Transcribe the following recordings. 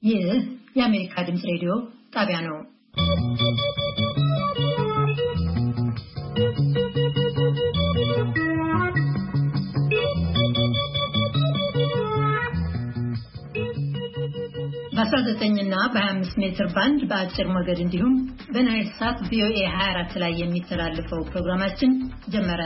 ይህ የአሜሪካ ድምፅ ሬዲዮ ጣቢያ ነው። በ19 እና በ25 ሜትር ባንድ በአጭር ሞገድ እንዲሁም በናይል ሳት ቪኦኤ 24 ላይ የሚተላለፈው ፕሮግራማችን ጀመረ።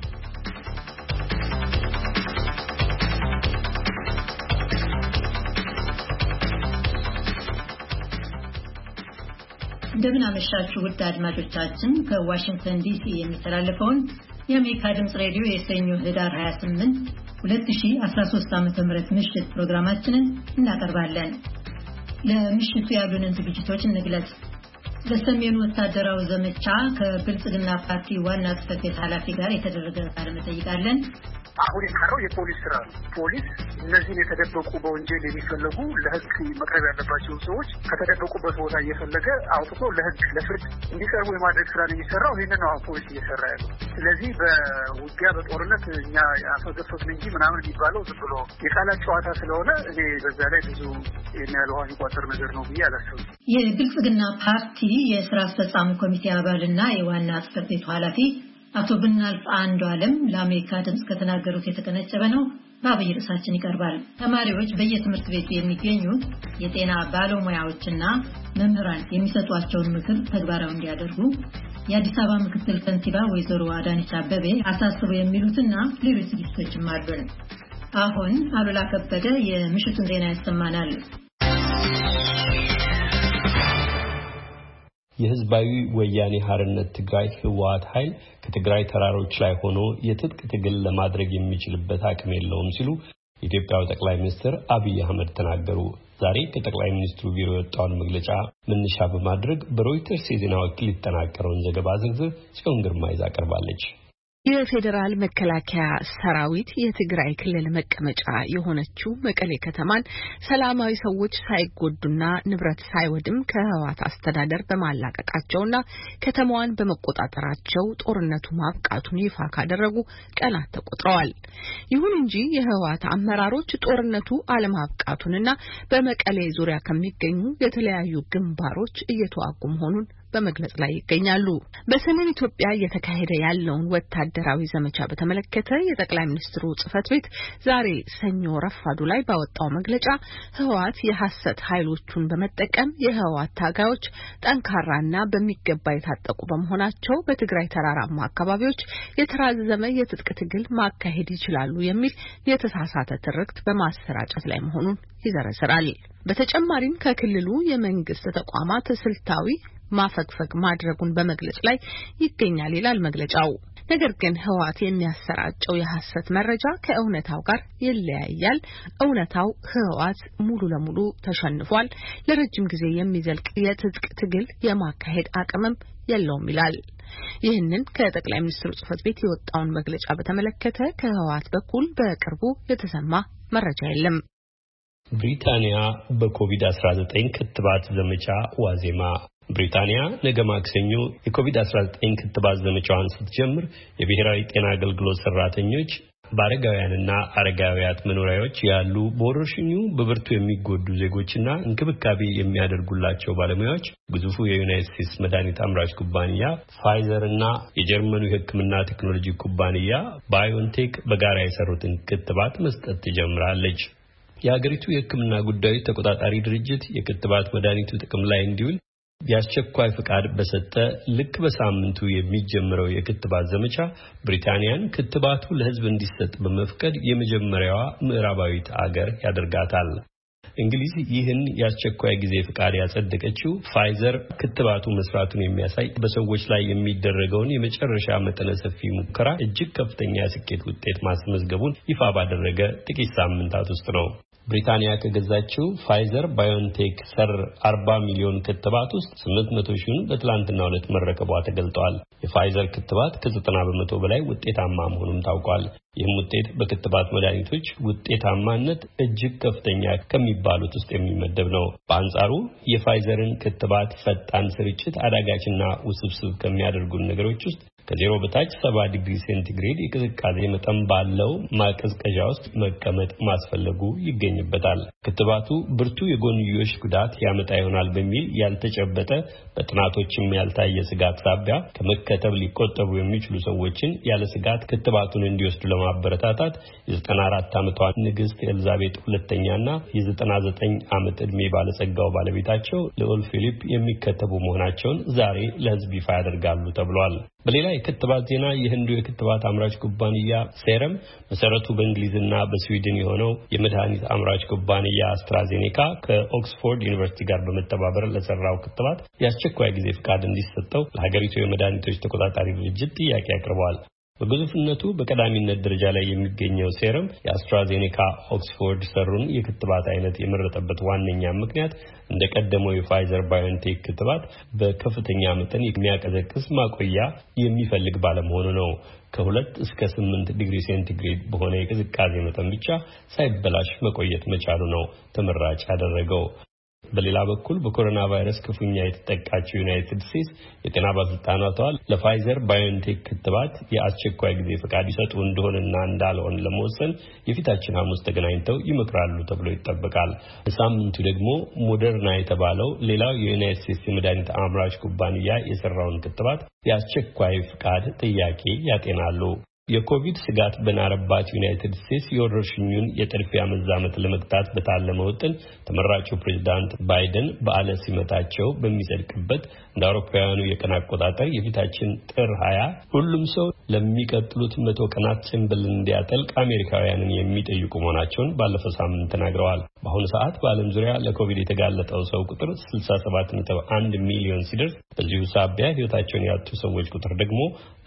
እንደምን አመሻችሁ ውድ አድማጮቻችን። ከዋሽንግተን ዲሲ የሚተላለፈውን የአሜሪካ ድምፅ ሬዲዮ የሰኞ ህዳር 28 2013 ዓ.ም ምሽት ፕሮግራማችንን እናቀርባለን። ለምሽቱ ያሉንን ዝግጅቶች እንግለጽ። በሰሜኑ ወታደራዊ ዘመቻ ከብልጽግና ፓርቲ ዋና ጽሕፈት ቤት ኃላፊ ጋር የተደረገ ቃለ መጠይቅ አለን። አሁን የቀረው የፖሊስ ስራ ነው። ፖሊስ እነዚህን የተደበቁ በወንጀል የሚፈለጉ ለህግ መቅረብ ያለባቸው ሰዎች ከተደበቁበት ቦታ እየፈለገ አውጥቶ ለህግ ለፍርድ እንዲቀርቡ የማድረግ ስራ ነው የሚሰራው። ይህንን ነው ፖሊስ እየሰራ ያለው። ስለዚህ በውጊያ በጦርነት እኛ ያፈገፈግን እንጂ ምናምን የሚባለው ዝም ብሎ የቃላት ጨዋታ ስለሆነ እኔ በዛ ላይ ብዙ የሚያለ ውሃ የሚቋጠር ነገር ነው ብዬ አላስብም። የብልጽግና ፓርቲ የስራ አስፈጻሚ ኮሚቴ አባልና የዋና ጽሕፈት ቤቱ ኃላፊ አቶ ብናልፍ አንዱዓለም ለአሜሪካ ድምፅ ከተናገሩት የተቀነጨበ ነው። በአብይ ርዕሳችን ይቀርባል። ተማሪዎች በየትምህርት ቤቱ የሚገኙት የጤና ባለሙያዎችና መምህራን የሚሰጧቸውን ምክር ተግባራዊ እንዲያደርጉ የአዲስ አበባ ምክትል ከንቲባ ወይዘሮ አዳነች አቤቤ አሳስበው የሚሉትና ሌሎች ዝግጅቶችም አሉን። አሁን አሉላ ከበደ የምሽቱን ዜና ያሰማናል። የህዝባዊ ወያኔ ሓርነት ትግራይ ህወሓት ኃይል ከትግራይ ተራሮች ላይ ሆኖ የትጥቅ ትግል ለማድረግ የሚችልበት አቅም የለውም ሲሉ የኢትዮጵያው ጠቅላይ ሚኒስትር አብይ አህመድ ተናገሩ። ዛሬ ከጠቅላይ ሚኒስትሩ ቢሮ የወጣውን መግለጫ መነሻ በማድረግ በሮይተርስ የዜና ወኪል የተጠናቀረውን ዘገባ ዝርዝር ጽዮን ግርማ ይዛ ቀርባለች። የፌዴራል መከላከያ ሰራዊት የትግራይ ክልል መቀመጫ የሆነችው መቀሌ ከተማን ሰላማዊ ሰዎች ሳይጎዱና ንብረት ሳይወድም ከህወሓት አስተዳደር በማላቀቃቸውና ከተማዋን በመቆጣጠራቸው ጦርነቱ ማብቃቱን ይፋ ካደረጉ ቀናት ተቆጥረዋል። ይሁን እንጂ የህወሓት አመራሮች ጦርነቱ አለማብቃቱንና በመቀሌ ዙሪያ ከሚገኙ የተለያዩ ግንባሮች እየተዋጉ መሆኑን በመግለጽ ላይ ይገኛሉ። በሰሜን ኢትዮጵያ እየተካሄደ ያለውን ወታደራዊ ዘመቻ በተመለከተ የጠቅላይ ሚኒስትሩ ጽሕፈት ቤት ዛሬ ሰኞ ረፋዱ ላይ ባወጣው መግለጫ ህወሓት የሐሰት ኃይሎቹን በመጠቀም የህወሓት ታጋዮች ጠንካራና በሚገባ የታጠቁ በመሆናቸው በትግራይ ተራራማ አካባቢዎች የተራዘመ የትጥቅ ትግል ማካሄድ ይችላሉ የሚል የተሳሳተ ትርክት በማሰራጨት ላይ መሆኑን ይዘረዝራል። በተጨማሪም ከክልሉ የመንግስት ተቋማት ስልታዊ ማፈግፈግ ማድረጉን በመግለጽ ላይ ይገኛል ይላል መግለጫው። ነገር ግን ህወሓት የሚያሰራጨው የሐሰት መረጃ ከእውነታው ጋር ይለያያል። እውነታው ህወሓት ሙሉ ለሙሉ ተሸንፏል፣ ለረጅም ጊዜ የሚዘልቅ የትጥቅ ትግል የማካሄድ አቅምም የለውም ይላል። ይህንን ከጠቅላይ ሚኒስትሩ ጽሕፈት ቤት የወጣውን መግለጫ በተመለከተ ከህወሓት በኩል በቅርቡ የተሰማ መረጃ የለም። ብሪታንያ በኮቪድ-19 ክትባት ዘመቻ ዋዜማ ብሪታንያ ነገ ማክሰኞ የኮቪድ-19 ክትባት ዘመቻዋን ስትጀምር የብሔራዊ ጤና አገልግሎት ሰራተኞች በአረጋውያንና አረጋውያት መኖሪያዎች ያሉ በወረርሽኙ በብርቱ የሚጎዱ ዜጎችና እንክብካቤ የሚያደርጉላቸው ባለሙያዎች ግዙፉ የዩናይትድ ስቴትስ መድኃኒት አምራች ኩባንያ ፋይዘር እና የጀርመኑ የሕክምና ቴክኖሎጂ ኩባንያ ባዮንቴክ በጋራ የሰሩትን ክትባት መስጠት ትጀምራለች። የሀገሪቱ የሕክምና ጉዳዮች ተቆጣጣሪ ድርጅት የክትባት መድኃኒቱ ጥቅም ላይ እንዲውል የአስቸኳይ ፍቃድ በሰጠ ልክ በሳምንቱ የሚጀምረው የክትባት ዘመቻ ብሪታንያን ክትባቱ ለሕዝብ እንዲሰጥ በመፍቀድ የመጀመሪያዋ ምዕራባዊት አገር ያደርጋታል። እንግሊዝ ይህን የአስቸኳይ ጊዜ ፍቃድ ያጸደቀችው ፋይዘር ክትባቱ መስራቱን የሚያሳይ በሰዎች ላይ የሚደረገውን የመጨረሻ መጠነ ሰፊ ሙከራ እጅግ ከፍተኛ የስኬት ውጤት ማስመዝገቡን ይፋ ባደረገ ጥቂት ሳምንታት ውስጥ ነው። ብሪታንያ ከገዛችው ፋይዘር ባዮንቴክ ሰር 40 ሚሊዮን ክትባት ውስጥ 800 ሺህን በትላንትናው ዕለት መረከቧ ተገልጧል። የፋይዘር ክትባት ከ90% በላይ ውጤታማ መሆኑን ታውቋል። ይህም ውጤት በክትባት መድኃኒቶች ውጤታማነት እጅግ ከፍተኛ ከሚባሉት ውስጥ የሚመደብ ነው። በአንጻሩ የፋይዘርን ክትባት ፈጣን ስርጭት አዳጋችና ውስብስብ ከሚያደርጉ ነገሮች ውስጥ ከዜሮ በታች 70 ዲግሪ ሴንቲግሬድ የቅዝቃዜ መጠን ባለው ማቀዝቀዣ ውስጥ መቀመጥ ማስፈለጉ ይገኝበታል። ክትባቱ ብርቱ የጎንዮሽ ጉዳት ያመጣ ይሆናል በሚል ያልተጨበጠ በጥናቶችም ያልታየ ስጋት ሳቢያ ከመከተብ ሊቆጠቡ የሚችሉ ሰዎችን ያለ ስጋት ክትባቱን እንዲወስዱ ለማበረታታት የ94 ዓመቷ ንግስት ኤልዛቤት ሁለተኛና የ99 ዓመት ዕድሜ ባለጸጋው ባለቤታቸው ልዑል ፊሊፕ የሚከተቡ መሆናቸውን ዛሬ ለሕዝብ ይፋ ያደርጋሉ ተብሏል። በሌላ የክትባት ዜና የህንዱ የክትባት አምራች ኩባንያ ሴረም መሰረቱ በእንግሊዝና በስዊድን የሆነው የመድኃኒት አምራች ኩባንያ አስትራዜኔካ ከኦክስፎርድ ዩኒቨርሲቲ ጋር በመተባበር ለሰራው ክትባት የአስቸኳይ ጊዜ ፍቃድ እንዲሰጠው ለሀገሪቱ የመድኃኒቶች ተቆጣጣሪ ድርጅት ጥያቄ አቅርበዋል። በግዙፍነቱ በቀዳሚነት ደረጃ ላይ የሚገኘው ሴረም የአስትራዜኔካ ኦክስፎርድ ሰሩን የክትባት አይነት የመረጠበት ዋነኛ ምክንያት እንደቀደመው የፋይዘር ባዮንቴክ ክትባት በከፍተኛ መጠን የሚያቀዘቅዝ ማቆያ የሚፈልግ ባለመሆኑ ነው። ከ2 እስከ 8 ዲግሪ ሴንቲግሬድ በሆነ የቅዝቃዜ መጠን ብቻ ሳይበላሽ መቆየት መቻሉ ነው ተመራጭ ያደረገው። በሌላ በኩል በኮሮና ቫይረስ ክፉኛ የተጠቃችው ዩናይትድ ስቴትስ የጤና ባለስልጣናቷ ለፋይዘር ባዮንቴክ ክትባት የአስቸኳይ ጊዜ ፍቃድ ይሰጡ እንደሆነና እንዳልሆነ ለመወሰን የፊታችን ሐሙስ ተገናኝተው ይመክራሉ ተብሎ ይጠበቃል። በሳምንቱ ደግሞ ሞደርና የተባለው ሌላው የዩናይትድ ስቴትስ የመድኃኒት አምራች ኩባንያ የሰራውን ክትባት የአስቸኳይ ፍቃድ ጥያቄ ያጤናሉ። የኮቪድ ስጋት በናረባት ዩናይትድ ስቴትስ የወረርሽኙን የጥድፊያ መዛመት ለመግታት በታለመ ውጥን ተመራጩ ፕሬዝዳንት ባይደን በዓለ ሲመታቸው በሚጸድቅበት እንደ አውሮፓውያኑ የቀን አቆጣጠር የፊታችን ጥር 20 ሁሉም ሰው ለሚቀጥሉት 100 ቀናት ጭንብል እንዲያጠልቅ አሜሪካውያንን የሚጠይቁ መሆናቸውን ባለፈው ሳምንት ተናግረዋል። በአሁኑ ሰዓት በዓለም ዙሪያ ለኮቪድ የተጋለጠው ሰው ቁጥር 67.1 ሚሊዮን ሲደርስ በዚሁ ሳቢያ ሕይወታቸውን ያጡ ሰዎች ቁጥር ደግሞ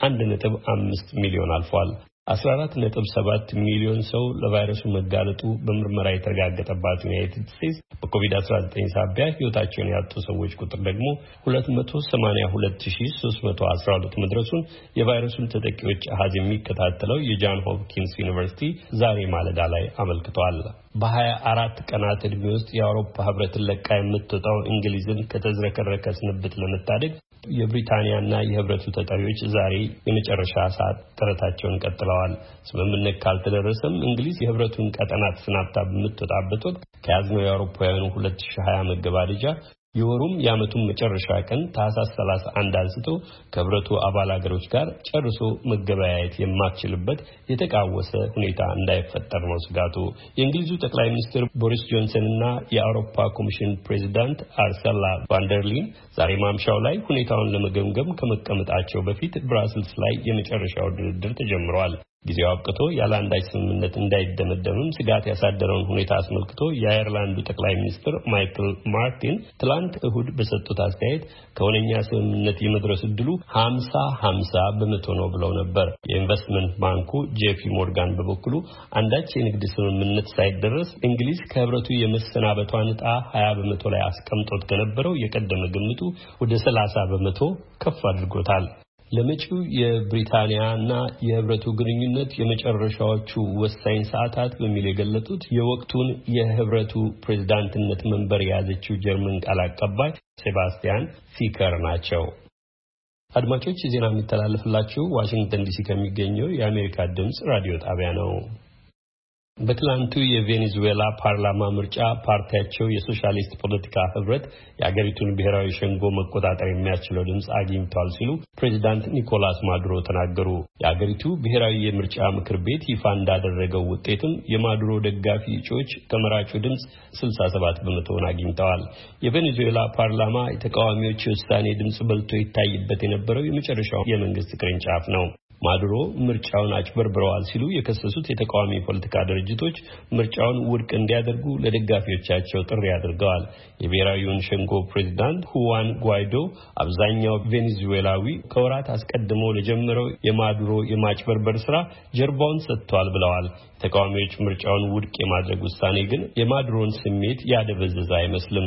1.5 ሚሊዮን አልፏል። 14.7 ሚሊዮን ሰው ለቫይረሱ መጋለጡ በምርመራ የተረጋገጠባት ዩናይትድ ስቴትስ በኮቪድ-19 ሳቢያ ሕይወታቸውን ያጡ ሰዎች ቁጥር ደግሞ 282312 መድረሱን የቫይረሱን ተጠቂዎች አሃዝ የሚከታተለው የጃን ሆፕኪንስ ዩኒቨርሲቲ ዛሬ ማለዳ ላይ አመልክቷል። በ24 ቀናት ዕድሜ ውስጥ የአውሮፓ ህብረትን ለቃ የምትወጣው እንግሊዝን ከተዝረከረከ ስንብት ለመታደግ የብሪታንያና የህብረቱ ተጠሪዎች ዛሬ የመጨረሻ ሰዓት ጥረታቸውን ቀጥለዋል። ስምምነት ካልተደረሰም እንግሊዝ የህብረቱን ቀጠና ተሰናብታ በምትወጣበት ወቅት ከያዝነው የአውሮፓውያኑ 2020 መገባደጃ የወሩም የዓመቱን መጨረሻ ቀን ታህሳስ 31 አንስቶ ከህብረቱ አባል ሀገሮች ጋር ጨርሶ መገበያየት የማትችልበት የተቃወሰ ሁኔታ እንዳይፈጠር ነው ስጋቱ። የእንግሊዙ ጠቅላይ ሚኒስትር ቦሪስ ጆንሰን እና የአውሮፓ ኮሚሽን ፕሬዚዳንት አርሰላ ቫንደርሊን ዛሬ ማምሻው ላይ ሁኔታውን ለመገምገም ከመቀመጣቸው በፊት ብራስልስ ላይ የመጨረሻው ድርድር ተጀምሯል። ጊዜው አብቅቶ ያለ አንዳች ስምምነት እንዳይደመደምም ስጋት ያሳደረውን ሁኔታ አስመልክቶ የአየርላንዱ ጠቅላይ ሚኒስትር ማይክል ማርቲን ትላንት እሁድ በሰጡት አስተያየት ከሆነኛ ስምምነት የመድረስ ዕድሉ 50-50 በመቶ ነው ብለው ነበር። የኢንቨስትመንት ባንኩ ጄፒ ሞርጋን በበኩሉ አንዳች የንግድ ስምምነት ሳይደረስ እንግሊዝ ከህብረቱ የመሰናበቷን ዕጣ 20 በመቶ ላይ አስቀምጦት ከነበረው የቀደመ ግምቱ ወደ 30 በመቶ ከፍ አድርጎታል። ለመጪው የብሪታንያና የህብረቱ ግንኙነት የመጨረሻዎቹ ወሳኝ ሰዓታት በሚል የገለጡት የወቅቱን የህብረቱ ፕሬዝዳንትነት መንበር የያዘችው ጀርመን ቃል አቀባይ ሴባስቲያን ፊከር ናቸው። አድማጮች ዜና የሚተላለፍላችሁ ዋሽንግተን ዲሲ ከሚገኘው የአሜሪካ ድምጽ ራዲዮ ጣቢያ ነው። በትላንቱ የቬኔዙዌላ ፓርላማ ምርጫ ፓርቲያቸው የሶሻሊስት ፖለቲካ ህብረት የአገሪቱን ብሔራዊ ሸንጎ መቆጣጠር የሚያስችለው ድምፅ አግኝቷል ሲሉ ፕሬዚዳንት ኒኮላስ ማዱሮ ተናገሩ። የአገሪቱ ብሔራዊ የምርጫ ምክር ቤት ይፋ እንዳደረገው ውጤትም የማዱሮ ደጋፊ እጩዎች ከመራጩ ድምፅ 67 በመቶውን አግኝተዋል። የቬኔዙዌላ ፓርላማ የተቃዋሚዎች የውሳኔ ድምፅ በልጦ ይታይበት የነበረው የመጨረሻው የመንግስት ቅርንጫፍ ነው። ማዱሮ ምርጫውን አጭበርብረዋል ሲሉ የከሰሱት የተቃዋሚ ፖለቲካ ድርጅቶች ምርጫውን ውድቅ እንዲያደርጉ ለደጋፊዎቻቸው ጥሪ አድርገዋል። የብሔራዊውን ሸንጎ ፕሬዝዳንት ሁዋን ጓይዶ አብዛኛው ቬኔዙዌላዊ ከወራት አስቀድሞ ለጀመረው የማዱሮ የማጭበርበር ስራ ጀርባውን ሰጥቷል ብለዋል። ተቃዋሚዎች ምርጫውን ውድቅ የማድረግ ውሳኔ ግን የማዱሮን ስሜት ያደበዘዘ አይመስልም።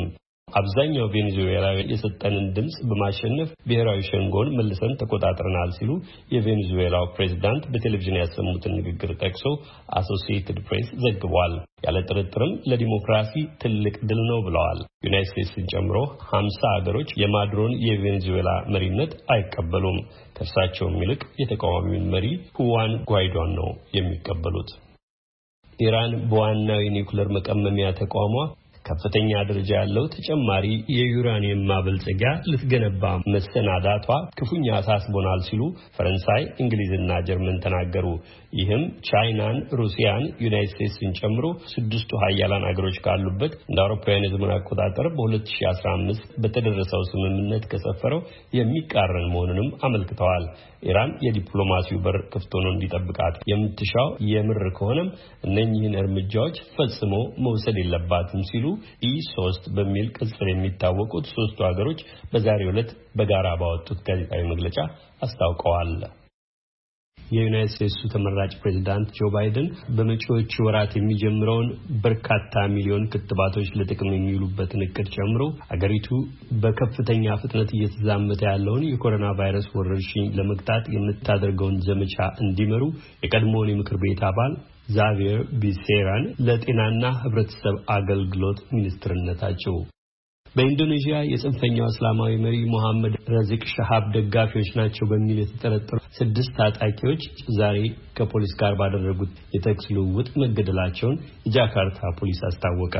አብዛኛው ቬኔዙዌላዊ የሰጠንን ድምጽ በማሸነፍ ብሔራዊ ሸንጎን መልሰን ተቆጣጥረናል ሲሉ የቬኔዙዌላው ፕሬዝዳንት በቴሌቪዥን ያሰሙትን ንግግር ጠቅሶ አሶሲኤትድ ፕሬስ ዘግቧል። ያለ ጥርጥርም ለዲሞክራሲ ትልቅ ድል ነው ብለዋል። ዩናይትድ ስቴትስን ጨምሮ 50 ሀገሮች የማዱሮን የቬኔዙዌላ መሪነት አይቀበሉም። ከእርሳቸውም ይልቅ የተቃዋሚውን መሪ ሁዋን ጓይዶን ነው የሚቀበሉት። ኢራን በዋናው የኒውክሌር መቀመሚያ ተቋሟ ከፍተኛ ደረጃ ያለው ተጨማሪ የዩራኒየም ማበልጸጊያ ልትገነባ መሰናዳቷ ክፉኛ አሳስቦናል ሲሉ ፈረንሳይ፣ እንግሊዝና ጀርመን ተናገሩ። ይህም ቻይናን፣ ሩሲያን፣ ዩናይትድ ስቴትስን ጨምሮ 6ቱ ሀያላን አገሮች ካሉበት እንደ አውሮፓውያን የዘመን አቆጣጠር በ2015 በተደረሰው ስምምነት ከሰፈረው የሚቃረን መሆኑንም አመልክተዋል። ኢራን የዲፕሎማሲው በር ክፍት ሆኖ እንዲጠብቃት የምትሻው የምር ከሆነም እነኚህን እርምጃዎች ፈጽሞ መውሰድ የለባትም ሲሉ E3 በሚል ቅጽል የሚታወቁት 3ቱ ሀገሮች በዛሬው ዕለት በጋራ ባወጡት ጋዜጣዊ መግለጫ አስታውቀዋል። የዩናይትድ ስቴትስ ተመራጭ ፕሬዝዳንት ጆ ባይደን በመጪዎቹ ወራት የሚጀምረውን በርካታ ሚሊዮን ክትባቶች ለጥቅም የሚውሉበትን እቅድ ጨምሮ አገሪቱ በከፍተኛ ፍጥነት እየተዛመተ ያለውን የኮሮና ቫይረስ ወረርሽኝ ለመግታት የምታደርገውን ዘመቻ እንዲመሩ የቀድሞውን የምክር ቤት አባል ዛቪየር ቢሴራን ለጤናና ሕብረተሰብ አገልግሎት ሚኒስትርነታቸው በኢንዶኔዥያ የጽንፈኛው እስላማዊ መሪ መሐመድ ረዚቅ ሻሃብ ደጋፊዎች ናቸው በሚል የተጠረጠሩ 6 ታጣቂዎች ዛሬ ከፖሊስ ጋር ባደረጉት የተኩስ ልውውጥ መገደላቸውን የጃካርታ ፖሊስ አስታወቀ።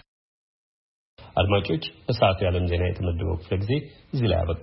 አድማጮች፣ በሰዓቱ የዓለም ዜና የተመደበው ክፍለ ጊዜ እዚህ ላይ አበቃ።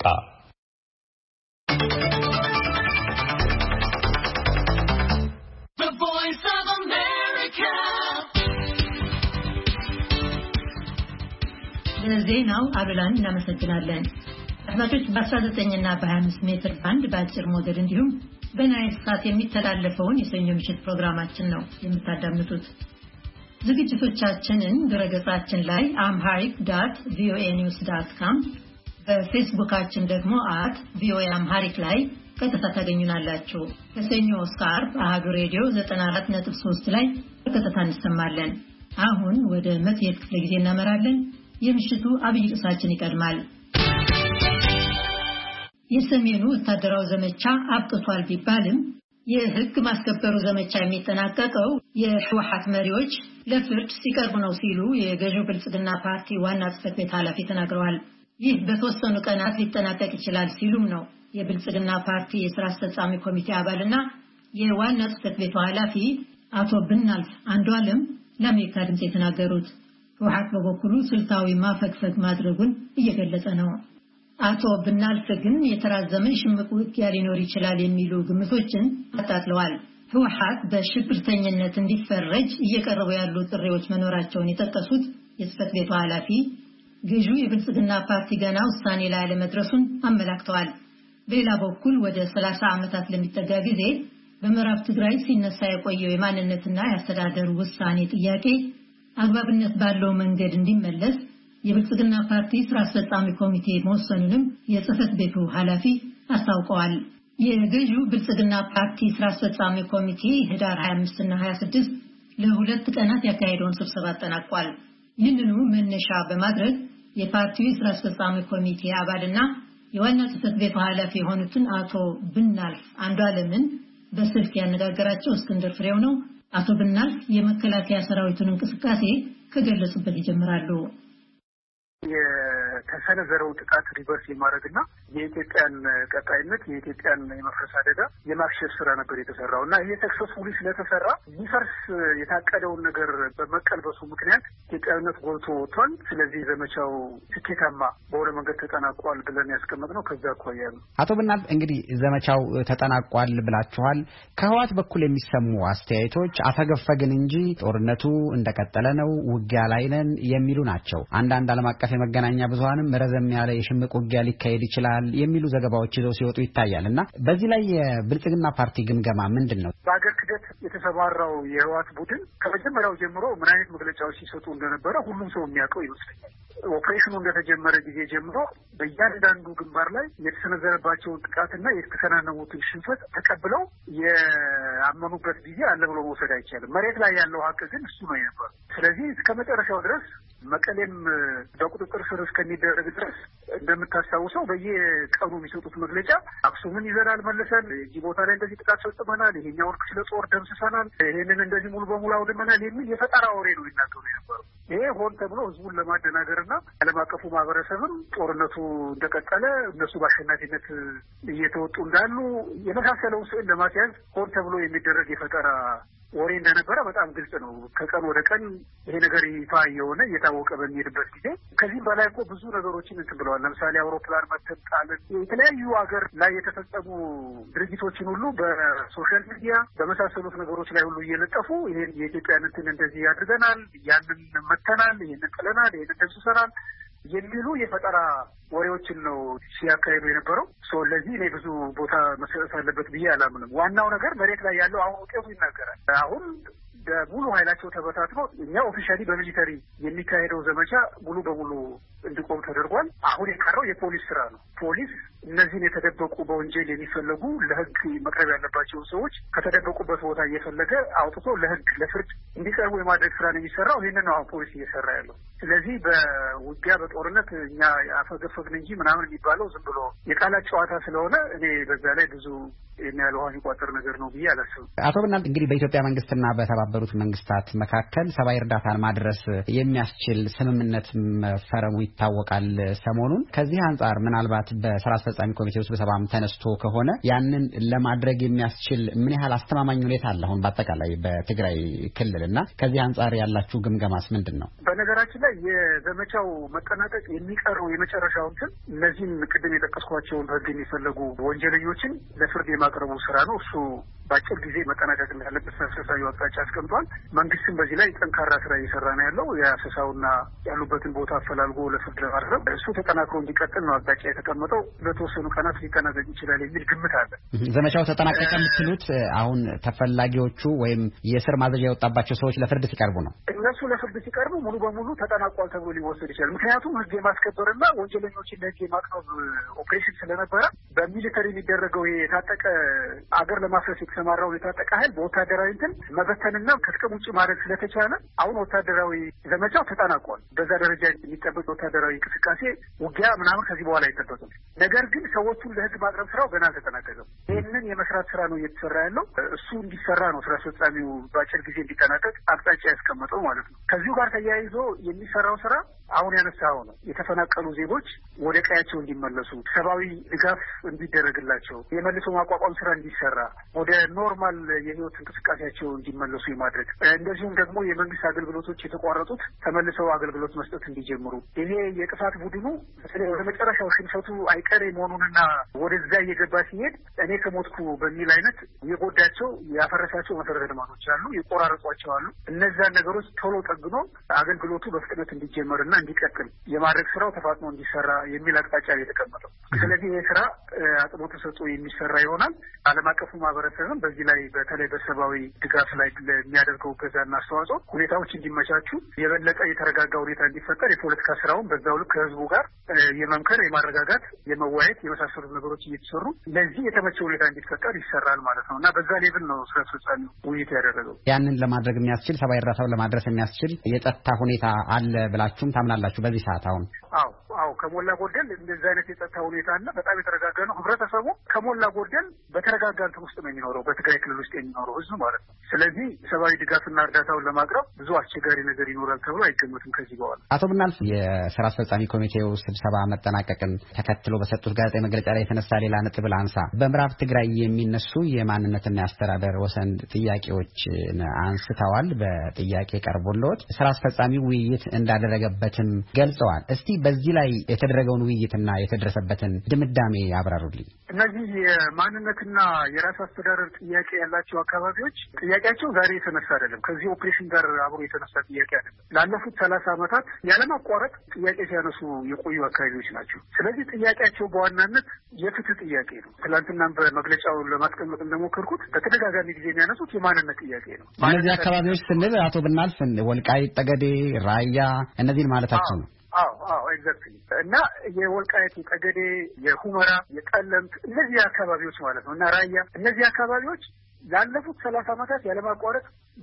ዜናው አብላን እናመሰግናለን። አድማጮች በ19 እና በ25 ሜትር ባንድ በአጭር ሞገድ እንዲሁም በናይል ሳት የሚተላለፈውን የሰኞ ምሽት ፕሮግራማችን ነው የምታዳምጡት። ዝግጅቶቻችንን ድረገጻችን ላይ amharic.voanews.com በፌስቡካችን ደግሞ @voaamharic ላይ ቀጥታ ታገኙናላችሁ። ከሰኞ እስከ ዓርብ አሃዱ ሬዲዮ 94.3 ላይ በቀጥታ እንሰማለን። አሁን ወደ መጽሔት ክፍለ ጊዜ እናመራለን። የምሽቱ አብይ ርዕሳችን ይቀድማል። የሰሜኑ ወታደራዊ ዘመቻ አብቅቷል ቢባልም የሕግ ማስከበሩ ዘመቻ የሚጠናቀቀው የህወሓት መሪዎች ለፍርድ ሲቀርቡ ነው ሲሉ የገዢው ብልጽግና ፓርቲ ዋና ጽሕፈት ቤት ኃላፊ ተናግረዋል። ይህ በተወሰኑ ቀናት ሊጠናቀቅ ይችላል ሲሉም ነው የብልጽግና ፓርቲ የሥራ አስፈጻሚ ኮሚቴ አባልና የዋና ጽሕፈት ቤቱ ኃላፊ አቶ ብናልፍ አንዱዓለም ለአሜሪካ ድምፅ የተናገሩት። ህወሓት በበኩሉ ስልታዊ ማፈግፈግ ማድረጉን እየገለጸ ነው። አቶ ብናልፍ ግን የተራዘመ ሽምቅ ውጊያ ሊኖር ይችላል የሚሉ ግምቶችን አጣጥለዋል። ህወሓት በሽብርተኝነት እንዲፈረጅ እየቀረቡ ያሉ ጥሪዎች መኖራቸውን የጠቀሱት የጽሕፈት ቤቱ ኃላፊ ገዢው የብልጽግና ፓርቲ ገና ውሳኔ ላይ አለመድረሱን አመላክተዋል። በሌላ በኩል ወደ 30 ዓመታት ለሚጠጋ ጊዜ በምዕራብ ትግራይ ሲነሳ የቆየው የማንነትና የአስተዳደር ውሳኔ ጥያቄ አግባብነት ባለው መንገድ እንዲመለስ የብልጽግና ፓርቲ ስራ አስፈጻሚ ኮሚቴ መወሰኑንም የጽሕፈት ቤቱ ኃላፊ አስታውቀዋል። የገዢው ብልጽግና ፓርቲ ስራ አስፈጻሚ ኮሚቴ ህዳር 25 እና 26 ለሁለት ቀናት ያካሄደውን ስብሰባ አጠናቋል። ይህንኑ መነሻ በማድረግ የፓርቲው ስራ አስፈጻሚ ኮሚቴ አባልና የዋና ጽሕፈት ቤቱ ኃላፊ የሆኑትን አቶ ብናልፍ አንዱዓለምን በስልክ ያነጋገራቸው እስክንድር ፍሬው ነው። አቶ ብናልፍ የመከላከያ ሰራዊቱን እንቅስቃሴ ከገለጹበት ይጀምራሉ። የተሰነዘረው ጥቃት ሪቨርስ የማድረግና የኢትዮጵያን ቀጣይነት የኢትዮጵያን የመፍረስ አደጋ የማክሸፍ ስራ ነበር የተሰራው እና ይሄ ሰክሰስፉሊ ስለተሰራ ሊፈርስ የታቀደውን ነገር በመቀልበሱ ምክንያት ኢትዮጵያዊነት ጎልቶ ወጥቷል። ስለዚህ ዘመቻው ስኬታማ በሆነ መንገድ ተጠናቋል ብለን ያስቀመጥነው ከዛ አኳያ ነው። አቶ ብናልፍ እንግዲህ ዘመቻው ተጠናቋል ብላችኋል። ከህወሓት በኩል የሚሰሙ አስተያየቶች አፈገፈግን እንጂ ጦርነቱ እንደቀጠለ ነው፣ ውጊያ ላይ ነን የሚሉ ናቸው። አንዳንድ ዓለም አቀፍ የመገናኛ ብዙሃንም ረዘም ያለ የሽምቅ ውጊያ ሊካሄድ ይችላል የሚሉ ዘገባዎች ይዘው ሲወጡ ይታያል እና በዚህ ላይ የብልጽግና ፓርቲ ግምገማ ምንድን ነው? በአገር ክደት የተሰማራው የህወሓት ቡድን ከመጀመሪያው ጀምሮ ምን አይነት መግለጫዎች ሲሰጡ እንደነበረ ሁሉም ሰው የሚያውቀው ይመስለኛል። ኦፕሬሽኑ እንደተጀመረ ጊዜ ጀምሮ በእያንዳንዱ ግንባር ላይ የተሰነዘረባቸውን ጥቃትና የተከናነቡትን ሽንፈት ተቀብለው ያመኑበት ጊዜ አለ ብሎ መውሰድ አይቻልም። መሬት ላይ ያለው ሀቅ ግን እሱ ነው የነበረው። ስለዚህ እስከ መጨረሻው ድረስ መቀሌም በቁጥጥር ስር እስከሚደረግ ድረስ እንደምታስታውሰው በየቀኑ የሚሰጡት መግለጫ አክሱምን ይዘናል መልሰን፣ እዚህ ቦታ ላይ እንደዚህ ጥቃት ፈጽመናል፣ ይሄኛውን ክፍለ ጦር ደምስሰናል፣ ይሄንን እንደዚህ ሙሉ በሙሉ አውድመናል የሚል የፈጠራ ወሬ ነው ይናገሩ የነበረው። ይሄ ሆን ተብሎ ህዝቡን ለማደናገርና ዓለም አቀፉ ማህበረሰብም ጦርነቱ እንደቀጠለ እነሱ በአሸናፊነት እየተወጡ እንዳሉ የመሳሰለውን ስዕል ለማስያዝ ሆን ተብሎ የሚደረግ የፈጠራ ወሬ እንደነበረ በጣም ግልጽ ነው። ከቀን ወደ ቀን ይሄ ነገር ይፋ የሆነ እየታወቀ በሚሄድበት ጊዜ ከዚህም በላይ እኮ ብዙ ነገሮችን እንትን ብለዋል። ለምሳሌ አውሮፕላን መተን ጣልን፣ የተለያዩ ሀገር ላይ የተፈጸሙ ድርጊቶችን ሁሉ በሶሻል ሚዲያ በመሳሰሉት ነገሮች ላይ ሁሉ እየለጠፉ ይሄን የኢትዮጵያን እንትን እንደዚህ ያድርገናል፣ ያንን መተናል፣ ይሄንን ጥለናል፣ ይሄንን ደምስሰናል የሚሉ የፈጠራ ወሬዎችን ነው ሲያካሂዱ የነበረው። ለዚህ እኔ ብዙ ቦታ መሰጠት አለበት ብዬ አላምንም። ዋናው ነገር መሬት ላይ ያለው አሁን ውጤቱ ይናገራል። አሁን በሙሉ ኃይላቸው ተበታትኖ እኛ ኦፊሻሊ በሚሊተሪ የሚካሄደው ዘመቻ ሙሉ በሙሉ እንዲቆም ተደርጓል። አሁን የቀረው የፖሊስ ስራ ነው። ፖሊስ እነዚህን የተደበቁ በወንጀል የሚፈለጉ ለሕግ መቅረብ ያለባቸውን ሰዎች ከተደበቁበት ቦታ እየፈለገ አውጥቶ ለሕግ ለፍርድ እንዲቀርቡ የማድረግ ስራ ነው የሚሰራው። ይህንን ነው አሁን ፖሊስ እየሰራ ያለው። ስለዚህ በውጊያ በጦርነት እኛ አፈገፈግን እንጂ ምናምን የሚባለው ዝም ብሎ የቃላት ጨዋታ ስለሆነ እኔ በዛ ላይ ብዙ የሚያለ ውሃ የሚቋጠር ነገር ነው ብዬ አላስብም። አቶ ብናልፍ እንግዲህ በኢትዮጵያ መንግስትና በተባበሩት መንግስታት መካከል ሰብአዊ እርዳታን ማድረስ የሚያስችል ስምምነት መፈረሙ ይታወቃል ሰሞኑን። ከዚህ አንጻር ምናልባት በስራ አስፈጻሚ ኮሚቴው ስብሰባም ተነስቶ ከሆነ ያንን ለማድረግ የሚያስችል ምን ያህል አስተማማኝ ሁኔታ አለ አሁን በአጠቃላይ በትግራይ ክልልና ከዚህ አንጻር ያላችሁ ግምገማስ ምንድን ነው? በነገራችን ላይ የዘመቻው መጠናቀቅ የሚቀረው የመጨረሻው እንትን እነዚህም ቅድም የጠቀስኳቸውን በህግ የሚፈለጉ ወንጀለኞችን ለፍርድ የማቅረቡ ስራ ነው። እሱ በአጭር ጊዜ መጠናቀቅ እንዳለበት አሰሳዩ አቅጣጫ አስቀምጧል። መንግስትም በዚህ ላይ ጠንካራ ስራ እየሰራ ነው ያለው። የአሰሳውና ያሉበትን ቦታ አፈላልጎ ለፍርድ ለማቅረብ እሱ ተጠናክሮ እንዲቀጥል ነው አቅጣጫ የተቀመጠው። ለተወሰኑ ቀናት ሊጠናቀቅ ይችላል የሚል ግምት አለ። ዘመቻው ተጠናቀቀ የምትሉት አሁን ተፈላጊዎቹ ወይም የእስር ማዘዣ የወጣባቸው ሰዎች ለፍርድ ሲቀርቡ ነው? እነሱ ለፍርድ ሲቀርቡ ሙሉ በሙሉ ተጠናቋል ተብሎ ሊወሰድ ይችላል። ምክንያቱም ህግ የማስከበርና ወንጀለኞችን ለህግ የማቅረብ ኦፕሬሽን ስለነበረ በሚሊተሪ የሚደረገው የታጠቀ አገር ለማፍረስ የተሰማራው የታጠቀ ኃይል በወታደራዊ እንትን መበተንና ከጥቅም ውጭ ማድረግ ስለተቻለ አሁን ወታደራዊ ዘመቻው ተጠናቋል። በዛ ደረጃ የሚጠበቅ ወታደራዊ እንቅስቃሴ ውጊያ ምናምን ከዚህ በኋላ አይጠበቅም። ነገር ግን ሰዎቹን ለህግ ማቅረብ ስራው ገና አልተጠናቀቀም። ይህንን የመስራት ስራ ነው እየተሰራ ያለው። እሱ እንዲሰራ ነው ስራ አስፈጻሚው በአጭር ጊዜ እንዲጠናቀቅ አቅጣጫ ያስቀመጠው ማለት ነው። ከዚሁ ጋር ተያይዞ የሚሰራው ስራ አሁን ያነሳው ነው። የተፈናቀሉ ዜጎች ወደ ቀያቸው እንዲመለሱ፣ ሰብአዊ ድጋፍ እንዲደረግላቸው፣ የመልሶ ማቋቋም ስራ እንዲሰራ፣ ወደ ኖርማል የህይወት እንቅስቃሴያቸው እንዲመለሱ የማድረግ እንደዚሁም ደግሞ የመንግስት አገልግሎቶች የተቋረጡት ተመልሰው አገልግሎት መስጠት እንዲጀምሩ ይሄ የጥፋት ቡድኑ በተለይ ወደ መጨረሻው ሽንፈቱ አይቀሬ መሆኑንና ወደዛ እየገባ ሲሄድ እኔ ከሞትኩ በሚል አይነት የጎዳቸው ያፈረሳቸው መሰረተ ልማቶች አሉ፣ የቆራረጧቸው አሉ። እነዛን ነገሮች ቶሎ ጠግኖ አገልግሎቱ በፍጥነት እንዲጀመርና እንዲቀጥል የማድረግ ስራው ተፋጥኖ እንዲሰራ የሚል አቅጣጫ የተቀመጠው። ስለዚህ ይህ ስራ አጽንኦት ተሰጥቶ የሚሰራ ይሆናል። ዓለም አቀፉ ማህበረሰብም በዚህ ላይ በተለይ በሰብአዊ ድጋፍ ላይ ለሚያደርገው እገዛና አስተዋጽኦ ሁኔታዎች እንዲመቻቹ የበለጠ የተረጋጋ ሁኔታ እንዲፈጠር የፖለቲካ ስራውን በዛው ልክ ከህዝቡ ጋር የመምከር፣ የማረጋጋት፣ የመዋየት የመሳሰሉት ነገሮች እየተሰሩ ለዚህ የተመቸ ሁኔታ እንዲፈጠር ይሰራል ማለት ነው እና በዛ ሌቭል ነው ስራ አስፈጻሚ ውይይት ያደረገው። ያንን ለማድረግ የሚያስችል ሰብአዊ እርዳታውን ለማድረስ የሚያስችል የጸጥታ ሁኔታ አለ ብላችሁም ታምናላችሁ በዚህ ሰዓት? አሁን አዎ ከሞላ ጎደል እንደዚህ አይነት የጸጥታ ሁኔታ አለ። በጣም የተረጋጋ ነው። ህብረተሰቡ ከሞላ ጎደል በተረጋጋ እንትን ውስጥ ነው የሚኖረው፣ በትግራይ ክልል ውስጥ የሚኖረው ህዝብ ማለት ነው። ስለዚህ ሰብአዊ ድጋፍና እርዳታውን ለማቅረብ ብዙ አስቸጋሪ ነገር ይኖራል ተብሎ አይገመትም ከዚህ በኋላ። አቶ ብናልፍ የስራ አስፈጻሚ ኮሚቴው ስብሰባ መጠናቀቅን ተከትሎ በሰጡት ጋዜጣዊ መግለጫ ላይ የተነሳ ሌላ ነጥብ ላንሳ። በምዕራብ ትግራይ የሚነሱ የማንነትና የአስተዳደር ወሰን ጥያቄዎችን አንስተዋል። በጥያቄ ቀርቦልዎት ስራ አስፈጻሚ ውይይት እንዳደረገበትም ገልጸዋል። እስቲ በዚህ ላይ የተደረገውን ውይይትና የተደረሰበትን ድምዳሜ ያብራሩልኝ። እነዚህ የማንነትና የራስ አስተዳደር ጥያቄ ያላቸው አካባቢዎች ጥያቄያቸው ዛሬ የተነሳ አይደለም። ከዚህ ኦፕሬሽን ጋር አብሮ የተነሳ ጥያቄ አይደለም። ላለፉት 30 ዓመታት ያለማቋረጥ ጥያቄ ሲያነሱ የቆዩ አካባቢዎች ናቸው። ስለዚህ ጥያቄያቸው በዋናነት የፍትህ ጥያቄ ነው። ትናንትናም በመግለጫው ለማስቀመጥ እንደሞከርኩት በተደጋጋሚ ጊዜ የሚያነሱት የማንነት ጥያቄ ነው። እነዚህ አካባቢዎች ስንል አቶ ብናልፍ ወልቃይት፣ ጠገዴ፣ ራያ እነዚህን ማለታቸው ነው? ኤግዛክትሊ እና የወልቃይት ጠገዴ የሁመራ የጠለምት እነዚህ አካባቢዎች ማለት ነው እና ራያ እነዚህ አካባቢዎች ላለፉት 30 ዓመታት ያለማቋረጥ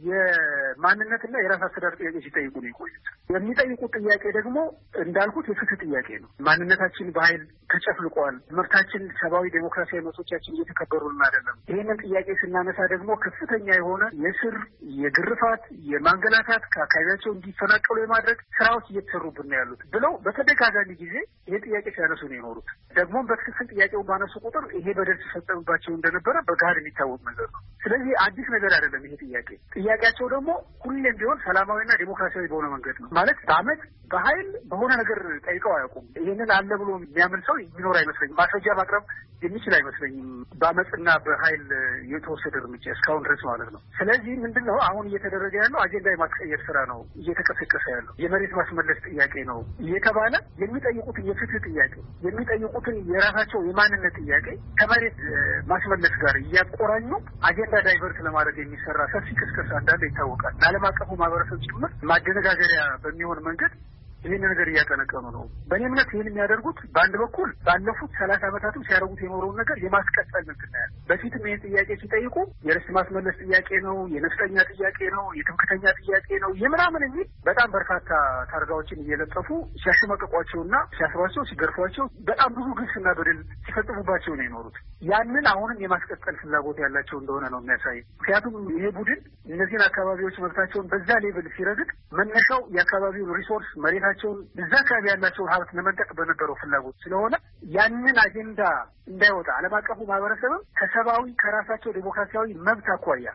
የማንነትና የራስ አስተዳደር ጥያቄ ሲጠይቁ ነው የቆዩት። የሚጠይቁት ጥያቄ ደግሞ እንዳልኩት የፍትህ ጥያቄ ነው። ማንነታችን በኃይል ተጨፍልቋል፣ መብታችን፣ ሰብአዊ ዴሞክራሲያዊ መብቶቻችን እየተከበሩልን አይደለም። ይህንን ጥያቄ ስናነሳ ደግሞ ከፍተኛ የሆነ የስር የግርፋት የማንገላታት ከአካባቢያቸው እንዲፈናቀሉ የማድረግ ስራዎች እየተሰሩብን ነው ያሉት ብለው በተደጋጋሚ ጊዜ ይሄ ጥያቄ ሲያነሱ ነው የኖሩት። ደግሞ በትክክል ጥያቄውን ባነሱ ቁጥር ይሄ በደል ሲፈጸምባቸው እንደነበረ በጋር የሚታወቅ ነገር ነው። ስለዚህ አዲስ ነገር አይደለም ይሄ ጥያቄያቸው ደግሞ ሁሌም ቢሆን ሰላማዊና ዲሞክራሲያዊ በሆነ መንገድ ነው ማለት በአመት በኃይል በሆነ ነገር ጠይቀው አያውቁም። ይሄንን አለ ብሎ የሚያምን ሰው የሚኖር አይመስለኝም። ማስረጃ ማቅረብ የሚችል አይመስለኝም በአመፅና በኃይል የተወሰደ እርምጃ እስካሁን ድረስ ማለት ነው። ስለዚህ ምንድነው አሁን እየተደረገ ያለው አጀንዳ የማስቀየር ስራ ነው እየተቀሰቀሰ ያለው። የመሬት ማስመለስ ጥያቄ ነው እየተባለ የሚጠይቁትን የፍትህ ጥያቄ የሚጠይቁትን የራሳቸው የማንነት ጥያቄ ከመሬት ማስመለስ ጋር እያቆራኙ አጀንዳ ዳይቨርት ለማድረግ የሚሰራ ሰፊ ቅስቀሳ እንዳለ ይታወቃል። ለዓለም አቀፉ ማህበረሰብ ጭምር ማደነጋገሪያ በሚሆን መንገድ ይህን ነገር እያቀነቀኑ ነው። በእኔ እምነት ይህን የሚያደርጉት በአንድ በኩል ባለፉት 30 ዓመታትም ሲያደርጉት የኖረውን ነገር የማስቀጠል ምክንያት በፊትም ይህን ጥያቄ ሲጠይቁ የርስት ማስመለስ ጥያቄ ነው፣ የነፍጠኛ ጥያቄ ነው፣ የትምክተኛ ጥያቄ ነው የምናምን የሚል በጣም በርካታ ታርጋዎችን እየለጠፉ ሲያሸመቅቋቸውና ሲያስሯቸው ሲገርፏቸው በጣም ብዙ ግፍና በደል ሲፈጽሙባቸው ነው የኖሩት። ያንን አሁንም የማስቀጠል ፍላጎት ያላቸው እንደሆነ ነው የሚያሳየው። ምክንያቱም ይሄ ቡድን እነዚህን አካባቢዎች መብታቸውን በዛ ሌቭል ሲረግጥ መነሻው የአካባቢውን ሪሶርስ መሬታቸውን እዛ አካባቢ ያላቸውን ሀብት ለመንጠቅ በነበረው ፍላጎት ስለሆነ ያንን አጀንዳ እንዳይወጣ ዓለም አቀፉ ማህበረሰብም ከሰብአዊ ከራሳቸው ዴሞክራሲያዊ መብት አኳያ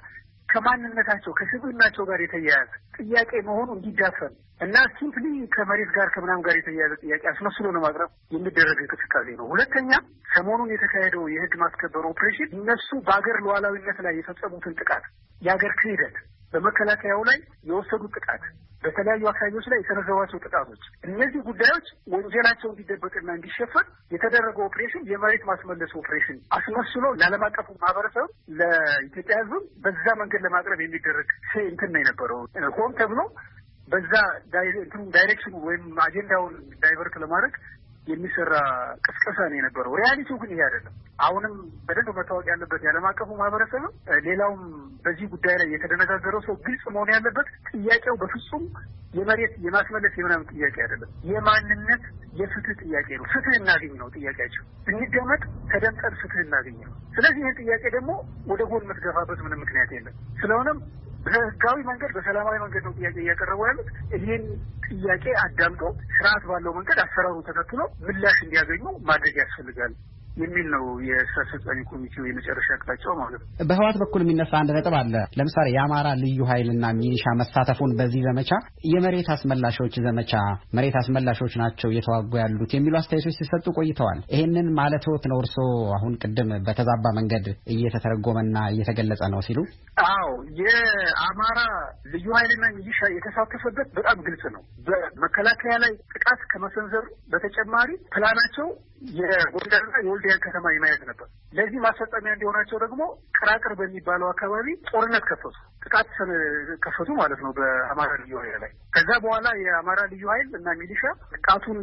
ከማንነታቸው ከስብዕናቸው ጋር የተያያዘ ጥያቄ መሆኑ እንዲዳፈን እና ሲምፕሊ ከመሬት ጋር ከምናም ጋር የተያያዘ ጥያቄ አስመስሎ ለማቅረብ የሚደረግ እንቅስቃሴ ነው። ሁለተኛ ሰሞኑን የተካሄደው የህግ ማስከበር ኦፕሬሽን እነሱ በአገር ሉዓላዊነት ላይ የፈጸሙትን ጥቃት የአገር ክህደት በመከላከያው ላይ የወሰዱት ጥቃት በተለያዩ አካባቢዎች ላይ የሰነዘሯቸው ጥቃቶች እነዚህ ጉዳዮች ወንጀላቸው እንዲደበቅና እንዲሸፈን የተደረገው ኦፕሬሽን የመሬት ማስመለስ ኦፕሬሽን አስመስሎ ለዓለም አቀፉ ማህበረሰብ ለኢትዮጵያ ህዝብ በዛ መንገድ ለማቅረብ የሚደረግ እንትን ነው የነበረው። ሆን ተብሎ በዛ ዳይሬክሽኑ ወይም አጀንዳውን ዳይቨርት ለማድረግ የሚሰራ ቅስቀሳ ነው የነበረው። ሪያሊቲው ግን ይሄ አይደለም። አሁንም በደንብ መታወቅ ያለበት የዓለም አቀፉ ማህበረሰብም ሌላውም በዚህ ጉዳይ ላይ የተደነጋገረው ሰው ግልጽ መሆን ያለበት ጥያቄው በፍጹም የመሬት የማስመለስ የምናምን ጥያቄ አይደለም። የማንነት የፍትህ ጥያቄ ነው። ፍትህ እናገኝ ነው ጥያቄያቸው። እንደመጥ ተደምጠን ፍትህ እናገኝ ነው። ስለዚህ ይህን ጥያቄ ደግሞ ወደ ጎን የምትገፋበት ምንም ምክንያት የለም። ስለሆነም በህጋዊ መንገድ በሰላማዊ መንገድ ነው ጥያቄ እያቀረቡ ያሉት። ይህን ጥያቄ አዳምጦ ስርዓት ባለው መንገድ አሰራሩ ተከትሎ ምላሽ እንዲያገኙ ማድረግ ያስፈልጋል የሚል ነው የስራ አስፈጻሚ ኮሚቴው የመጨረሻ አቅጣጫው ማለት ነው። በህወሓት በኩል የሚነሳ አንድ ነጥብ አለ። ለምሳሌ የአማራ ልዩ ኃይልና ሚሊሻ መሳተፉን በዚህ ዘመቻ የመሬት አስመላሾች ዘመቻ መሬት አስመላሾች ናቸው እየተዋጉ ያሉት የሚሉ አስተያየቶች ሲሰጡ ቆይተዋል። ይሄንን ማለትዎት ነው እርስዎ አሁን ቅድም በተዛባ መንገድ እየተተረጎመና እየተገለጸ ነው ሲሉ? አዎ የአማራ ልዩ ኃይልና ሚሊሻ የተሳተፈበት በጣም ግልጽ ነው። በመከላከያ ላይ ጥቃት ከመሰንዘር በተጨማሪ ፕላናቸው የጎንደርና የወልዲያን ከተማ የማየት ነበር። ለዚህ ማስፈጸሚያ እንዲሆናቸው ደግሞ ቅራቅር በሚባለው አካባቢ ጦርነት ከፈቱ፣ ጥቃት ከፈቱ ማለት ነው በአማራ ልዩ ኃይል ላይ። ከዛ በኋላ የአማራ ልዩ ኃይል እና ሚሊሻ ጥቃቱን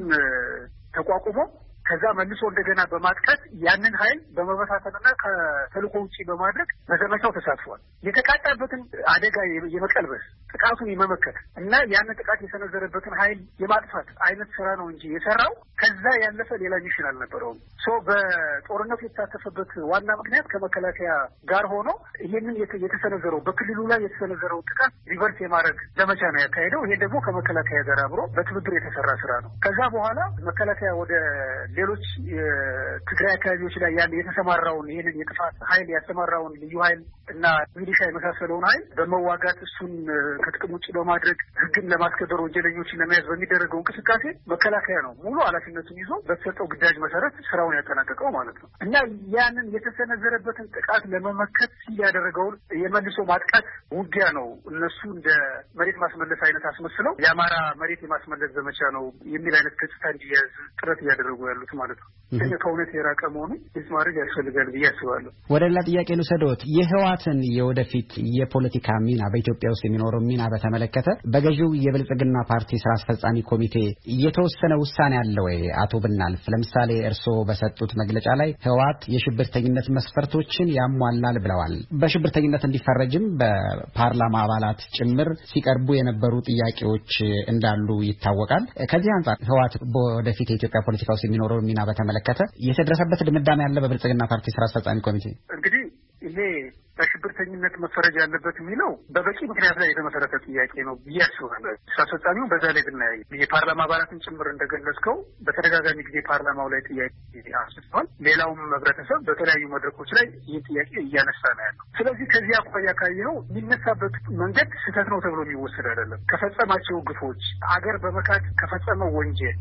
ተቋቁሞ ከዛ መልሶ እንደገና በማጥቃት ያንን ኃይል በመበታተንና ከተልእኮ ውጪ በማድረግ በዘመቻው ተሳትፏል። የተቃጣበትን አደጋ የመቀልበስ ጥቃቱን የመመከት እና ያንን ጥቃት የሰነዘረበትን ኃይል የማጥፋት አይነት ስራ ነው እንጂ የሰራው ከዛ ያለፈ ሌላ ሚሽን አልነበረውም። በጦርነቱ የተሳተፈበት ዋና ምክንያት ከመከላከያ ጋር ሆኖ ይህንን የተሰነዘረው በክልሉ ላይ የተሰነዘረው ጥቃት ሪቨርስ የማድረግ ዘመቻ ነው ያካሄደው። ይሄ ደግሞ ከመከላከያ ጋር አብሮ በትብብር የተሰራ ስራ ነው። ከዛ በኋላ መከላከያ ወደ ሌሎች የትግራይ አካባቢዎች ላይ ያለ የተሰማራውን ይህንን የጥፋት ኃይል ያሰማራውን ልዩ ኃይል እና ሚሊሻ የመሳሰለውን ኃይል በመዋጋት እሱን ከጥቅም ውጭ በማድረግ ሕግን ለማስከበር ወንጀለኞችን ለመያዝ በሚደረገው እንቅስቃሴ መከላከያ ነው ሙሉ ኃላፊነቱን ይዞ በተሰጠው ግዳጅ መሰረት ስራውን ያጠናቀቀው ማለት ነው እና ያንን የተሰነዘረበትን ጥቃት ለመመከት ሲል ያደረገውን የመልሶ ማጥቃት ውጊያ ነው እነሱ እንደ መሬት ማስመለስ አይነት አስመስለው የአማራ መሬት የማስመለስ ዘመቻ ነው የሚል አይነት ገጽታ እንዲያዝ ጥረት እያደረጉ ያሉት ያሉት ማለት ነው። ከእውነት የራቀ መሆኑ ግልጽ ማድረግ ያስፈልጋል ብዬ አስባለሁ። ወደ ሌላ ጥያቄ ልውሰዶት። የህወሓትን የወደፊት የፖለቲካ ሚና በኢትዮጵያ ውስጥ የሚኖረው ሚና በተመለከተ በገዢው የብልጽግና ፓርቲ ስራ አስፈጻሚ ኮሚቴ የተወሰነ ውሳኔ አለ ወይ? አቶ ብናልፍ ለምሳሌ እርስዎ በሰጡት መግለጫ ላይ ህወሓት የሽብርተኝነት መስፈርቶችን ያሟላል ብለዋል። በሽብርተኝነት እንዲፈረጅም በፓርላማ አባላት ጭምር ሲቀርቡ የነበሩ ጥያቄዎች እንዳሉ ይታወቃል። ከዚህ አንጻር ህወሓት በወደፊት የኢትዮጵያ ፖለቲካ ውስጥ የሚኖረው ሚና በተመለከተ የተደረሰበት ድምዳሜ ያለ በብልጽግና ፓርቲ ስራ አስፈጻሚ ኮሚቴ እንግዲህ ይሄ በሽብርተኝነት መፈረጅ ያለበት የሚለው በበቂ ምክንያት ላይ የተመሰረተ ጥያቄ ነው ብዬ አስባለሁ። ስራ አስፈጻሚው በዛ ላይ ብናያይ የፓርላማ አባላትን ጭምር እንደገለጽከው በተደጋጋሚ ጊዜ ፓርላማው ላይ ጥያቄ አንስተዋል። ሌላውም ህብረተሰብ በተለያዩ መድረኮች ላይ ይህ ጥያቄ እያነሳ ነው ያለው። ስለዚህ ከዚህ አኳያ ካየነው የሚነሳበት መንገድ ስህተት ነው ተብሎ የሚወሰድ አይደለም። ከፈጸማቸው ግፎች፣ አገር በመካድ ከፈጸመው ወንጀል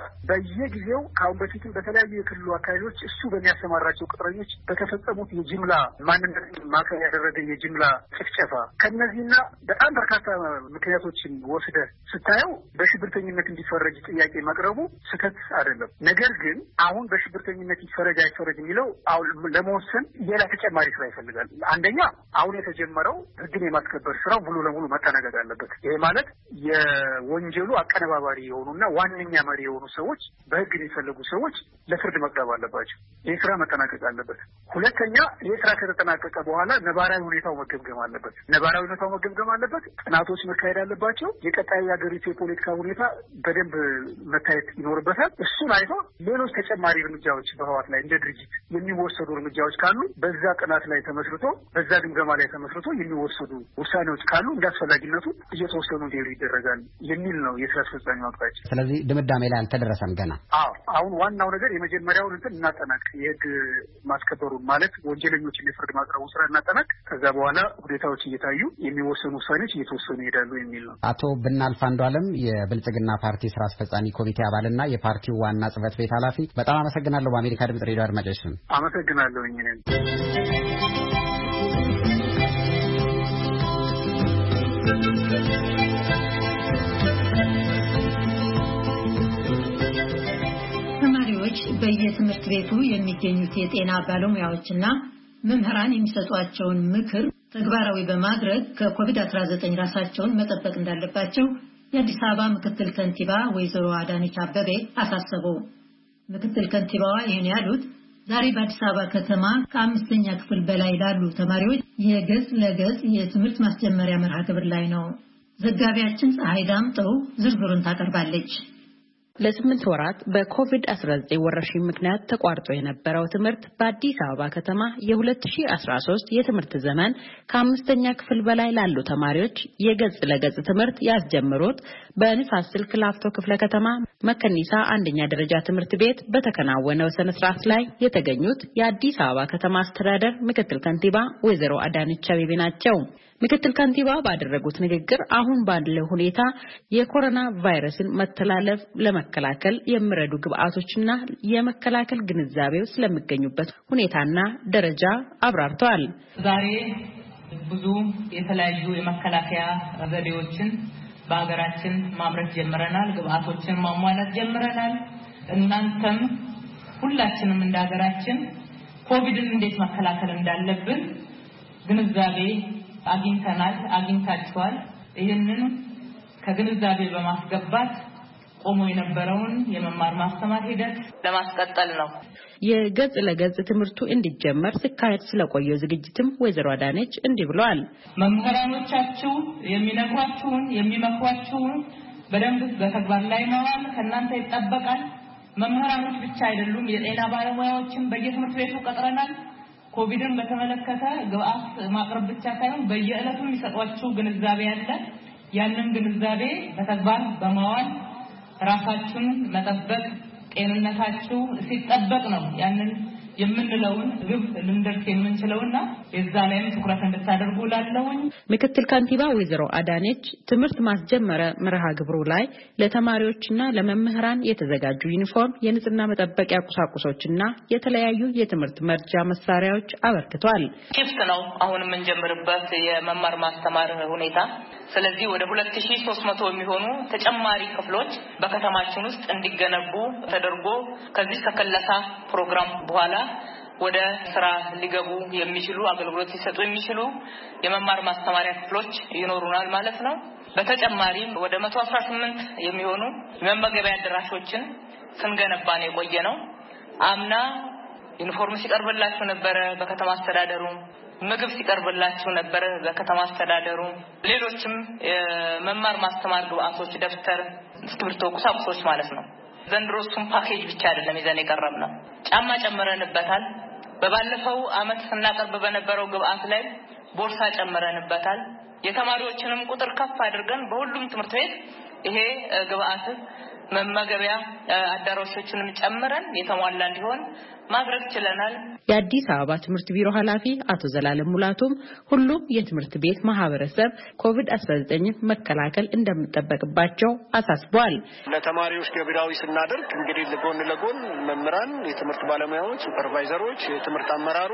በየጊዜው ከአሁን በፊትም በተለያዩ የክልሉ አካባቢዎች እሱ በሚያሰማራቸው ቅጥረኞች በተፈጸሙት የጅምላ ማንነት ማዕከል ያደረገ የጅምላ ጭፍጨፋ ከነዚህና በጣም በርካታ ምክንያቶችን ወስደህ ስታየው በሽብርተኝነት እንዲፈረጅ ጥያቄ መቅረቡ ስህተት አይደለም። ነገር ግን አሁን በሽብርተኝነት ይፈረጅ አይፈረጅ የሚለው አሁን ለመወሰን ሌላ ተጨማሪ ስራ ይፈልጋል። አንደኛ አሁን የተጀመረው ህግን የማስከበር ስራው ሙሉ ለሙሉ መጠናቀቅ አለበት። ይሄ ማለት የወንጀሉ አቀነባባሪ የሆኑና ዋነኛ መሪ የሆኑ ሰዎች በህግ የሚፈለጉ ሰዎች ለፍርድ መቅረብ አለባቸው። ይህ ስራ መጠናቀቅ አለበት። ሁለተኛ ይህ ስራ ከተጠናቀቀ በኋላ ነባራዊ ሁኔታው መገምገም አለበት። ነባራዊ ሁኔታው መገምገም አለበት። ጥናቶች መካሄድ አለባቸው። የቀጣዩ የሀገሪቱ የፖለቲካ ሁኔታ በደንብ መታየት ይኖርበታል። እሱን አይቶ ሌሎች ተጨማሪ እርምጃዎች በህወሓት ላይ እንደ ድርጅት የሚወሰዱ እርምጃዎች ካሉ በዛ ጥናት ላይ ተመስርቶ በዛ ግምገማ ላይ ተመስርቶ የሚወሰዱ ውሳኔዎች ካሉ እንዳስፈላጊነቱ እየተወሰኑ እንዲሄዱ ይደረጋል የሚል ነው የስራ አስፈጻሚ አቅጣጫ። ስለዚህ ድምዳሜ ላይ አልተደረሰም ገና። አሁን ዋናው ነገር የመጀመሪያውን እናጠናቅ፣ የህግ ማስከበሩን ማለት ወንጀለኞችን የፍርድ ማቅረቡ ስራ እናጠናቅ። ከዛ በኋላ ሁኔታዎች እየታዩ የሚወሰኑ ውሳኔዎች እየተወሰኑ ይሄዳሉ የሚል ነው። አቶ ብናልፍ አንዱዓለም የብልጽግና ፓርቲ ስራ አስፈጻሚ ኮሚቴ አባልና የፓርቲው ዋና ጽህፈት ቤት ኃላፊ፣ በጣም አመሰግናለሁ። በአሜሪካ ድምጽ ሬዲዮ አድማጮች ስም አመሰግናለሁ። ተማሪዎች በየትምህርት ቤቱ የሚገኙት የጤና ባለሙያዎችና መምህራን የሚሰጧቸውን ምክር ተግባራዊ በማድረግ ከኮቪድ-19 ራሳቸውን መጠበቅ እንዳለባቸው የአዲስ አበባ ምክትል ከንቲባ ወይዘሮ አዳነች አበቤ አሳሰቡ። ምክትል ከንቲባዋ ይህን ያሉት ዛሬ በአዲስ አበባ ከተማ ከ5ኛ ክፍል በላይ ላሉ ተማሪዎች የገጽ ለገጽ የትምህርት ማስጀመሪያ መርሃ ግብር ላይ ነው። ዘጋቢያችን ፀሐይ ዳምጠው ዝርዝሩን ታቀርባለች። ለ8 ወራት በኮቪድ-19 ወረርሽኝ ምክንያት ተቋርጦ የነበረው ትምህርት በአዲስ አበባ ከተማ የ2013 የትምህርት ዘመን ከ5ኛ ክፍል በላይ ላሉ ተማሪዎች የገጽ ለገጽ ትምህርት ያስጀምሩት በንፋስ ስልክ ላፍቶ ክፍለ ከተማ መከኒሳ አንደኛ ደረጃ ትምህርት ቤት በተከናወነው ስነ ስርዓት ላይ የተገኙት የአዲስ አበባ ከተማ አስተዳደር ምክትል ከንቲባ ወይዘሮ አዳነች አቤቤ ናቸው። ምክትል ከንቲባ ባደረጉት ንግግር አሁን ባለው ሁኔታ የኮሮና ቫይረስን መተላለፍ ለመከላከል የሚረዱ ግብአቶችና የመከላከል ግንዛቤው ስለሚገኙበት ሁኔታና ደረጃ አብራርተዋል። ዛሬ ብዙ የተለያዩ የመከላከያ ዘዴዎችን በአገራችን ማምረት ጀምረናል። ግብአቶችን ማሟላት ጀምረናል። እናንተም ሁላችንም እንደሀገራችን ኮቪድን እንዴት መከላከል እንዳለብን ግንዛቤ አግኝታችኋል። ይህንን ከግንዛቤ በማስገባት ቆሞ የነበረውን የመማር ማስተማር ሂደት ለማስቀጠል ነው። የገጽ ለገጽ ትምህርቱ እንዲጀመር ሲካሄድ ስለቆየው ዝግጅትም ወይዘሮ አዳነች እንዲህ ብለዋል። መምህራኖቻችሁ የሚነግሯችሁን የሚመክሯችሁን በደንብ በተግባር ላይ ማዋል ከእናንተ ይጠበቃል። መምህራኖች ብቻ አይደሉም፣ የጤና ባለሙያዎችን በየትምህርት ቤቱ ቀጥረናል። ኮቪድን በተመለከተ ግብአት ማቅረብ ብቻ ሳይሆን በየዕለቱ የሚሰጧችሁ ግንዛቤ አለ። ያንን ግንዛቤ በተግባር በማዋል ራሳችሁን መጠበቅ ጤንነታችሁ ሲጠበቅ ነው ያንን የምንለውን ግብ ልንደርስ የምንችለውና የዛ ላይም ትኩረት እንድታደርጉ ላለሁኝ ምክትል ካንቲባ ወይዘሮ አዳነች ትምህርት ማስጀመሪያ መርሃ ግብሩ ላይ ለተማሪዎችና ለመምህራን የተዘጋጁ ዩኒፎርም፣ የንጽህና መጠበቂያ ቁሳቁሶችና የተለያዩ የትምህርት መርጃ መሳሪያዎች አበርክቷል። ክፍት ነው አሁን የምንጀምርበት የመማር ማስተማር ሁኔታ። ስለዚህ ወደ 2300 የሚሆኑ ተጨማሪ ክፍሎች በከተማችን ውስጥ እንዲገነቡ ተደርጎ ከዚህ ተከለሳ ፕሮግራም በኋላ ወደ ስራ ሊገቡ የሚችሉ አገልግሎት ሊሰጡ የሚችሉ የመማር ማስተማሪያ ክፍሎች ይኖሩናል ማለት ነው። በተጨማሪም ወደ 118 የሚሆኑ የመመገቢያ አዳራሾችን ስንገነባ ነው የቆየነው። አምና ዩኒፎርም ሲቀርብላችሁ ነበር በከተማ አስተዳደሩ፣ ምግብ ሲቀርብላችሁ ነበር በከተማ አስተዳደሩ፣ ሌሎችም የመማር ማስተማር ግብአቶች ደብተር፣ እስክሪብቶ፣ ቁሳቁሶች ማለት ነው። ዘንድሮ እሱም ፓኬጅ ብቻ አይደለም ይዘን የቀረብነው፣ ጫማ ጨምረንበታል። በባለፈው አመት ስናቀርብ በነበረው ግብአት ላይ ቦርሳ ጨምረንበታል። የተማሪዎችንም ቁጥር ከፍ አድርገን በሁሉም ትምህርት ቤት ይሄ ግብአት መመገቢያ አዳራሾችንም ጨምረን የተሟላ እንዲሆን ማድረግ ችለናል። የአዲስ አበባ ትምህርት ቢሮ ኃላፊ አቶ ዘላለም ሙላቱም ሁሉም የትምህርት ቤት ማህበረሰብ ኮቪድ-19 መከላከል እንደሚጠበቅባቸው አሳስበዋል። ለተማሪዎች ገቢራዊ ስናደርግ እንግዲህ ለጎን ለጎን መምህራን፣ የትምህርት ባለሙያዎች፣ ሱፐርቫይዘሮች፣ የትምህርት አመራሩ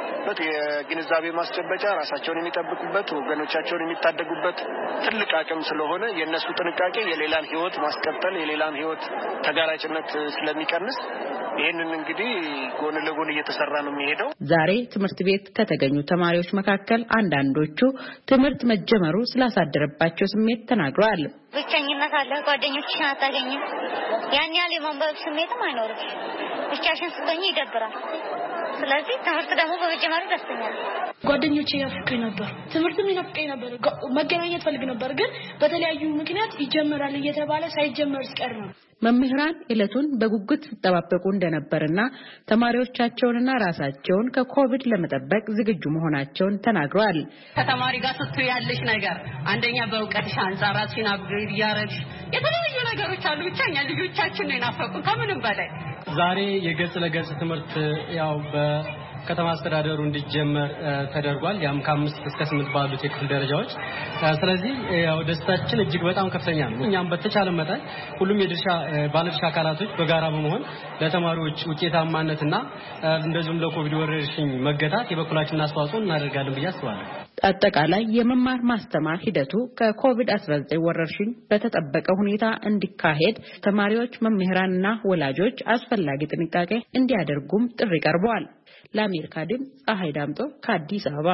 የግንዛቤ ማስጨበጫ ራሳቸውን የሚጠብቁበት ወገኖቻቸውን የሚታደጉበት ትልቅ አቅም ስለሆነ የነሱ ጥንቃቄ የሌላን ህይወት ማስቀጠል የሌላን ህይወት ተጋራጭነት ስለሚቀንስ ይሄንን እንግዲህ ጎን ለጎን እየተሰራ ነው የሚሄደው። ዛሬ ትምህርት ቤት ከተገኙ ተማሪዎች መካከል አንዳንዶቹ ትምህርት መጀመሩ ስላሳደረባቸው ስሜት ተናግረዋል። ብቸኝነት አለ፣ ጓደኞችሽን አታገኝም፣ ያን ያህል የማንበብ ስሜትም አይኖርም። ብቻሽን ስትሆኚ ይደብራል። ስለዚህ ትምህርት ደግሞ በመጀመሩ ደስተኛ ነኝ። ጓደኞቼ ያፍቀኝ ነበር፣ ትምህርትም ይናፍቀኝ ነበር፣ መገናኘት ፈልግ ነበር። ግን በተለያዩ ምክንያት ይጀምራል እየተባለ ሳይጀመር ሲቀር ነው። መምህራን ዕለቱን በጉጉት ሲጠባበቁ እንደነበርና ተማሪዎቻቸውንና ራሳቸውን ከኮቪድ ለመጠበቅ ዝግጁ መሆናቸውን ተናግረዋል። ከተማሪ ጋር ስትይ ያለሽ ነገር አንደኛ በእውቀትሽ አንፃር ራስሽን አፕግሬድ ያረግሽ የተለያዩ ነገሮች አሉ። ብቻኛ ልጆቻችን ነው ናፈቁ ከምንም በላይ። ዛሬ የገጽ ለገጽ ትምህርት ያው በከተማ አስተዳደሩ እንዲጀመር ተደርጓል። ያም ከ5 እስከ 8 ባሉት የክፍል ደረጃዎች። ስለዚህ ያው ደስታችን እጅግ በጣም ከፍተኛ ነው። እኛም በተቻለ መጠን ሁሉም ባለድርሻ አካላቶች በጋራ በመሆን ለተማሪዎች ውጤታማነትና እንደዚሁም ለኮቪድ ወረርሽኝ መገታት የበኩላችንን አስተዋጽኦ እናደርጋለን ብዬ አስባለሁ። አጠቃላይ የመማር ማስተማር ሂደቱ ከኮቪድ-19 ወረርሽኝ በተጠበቀ ሁኔታ እንዲካሄድ ተማሪዎች፣ መምህራንና ወላጆች አስፈላጊ ጥንቃቄ እንዲያደርጉም ጥሪ ቀርበዋል። ለአሜሪካ ድምፅ ፀሐይ ዳምጦ ከአዲስ አበባ።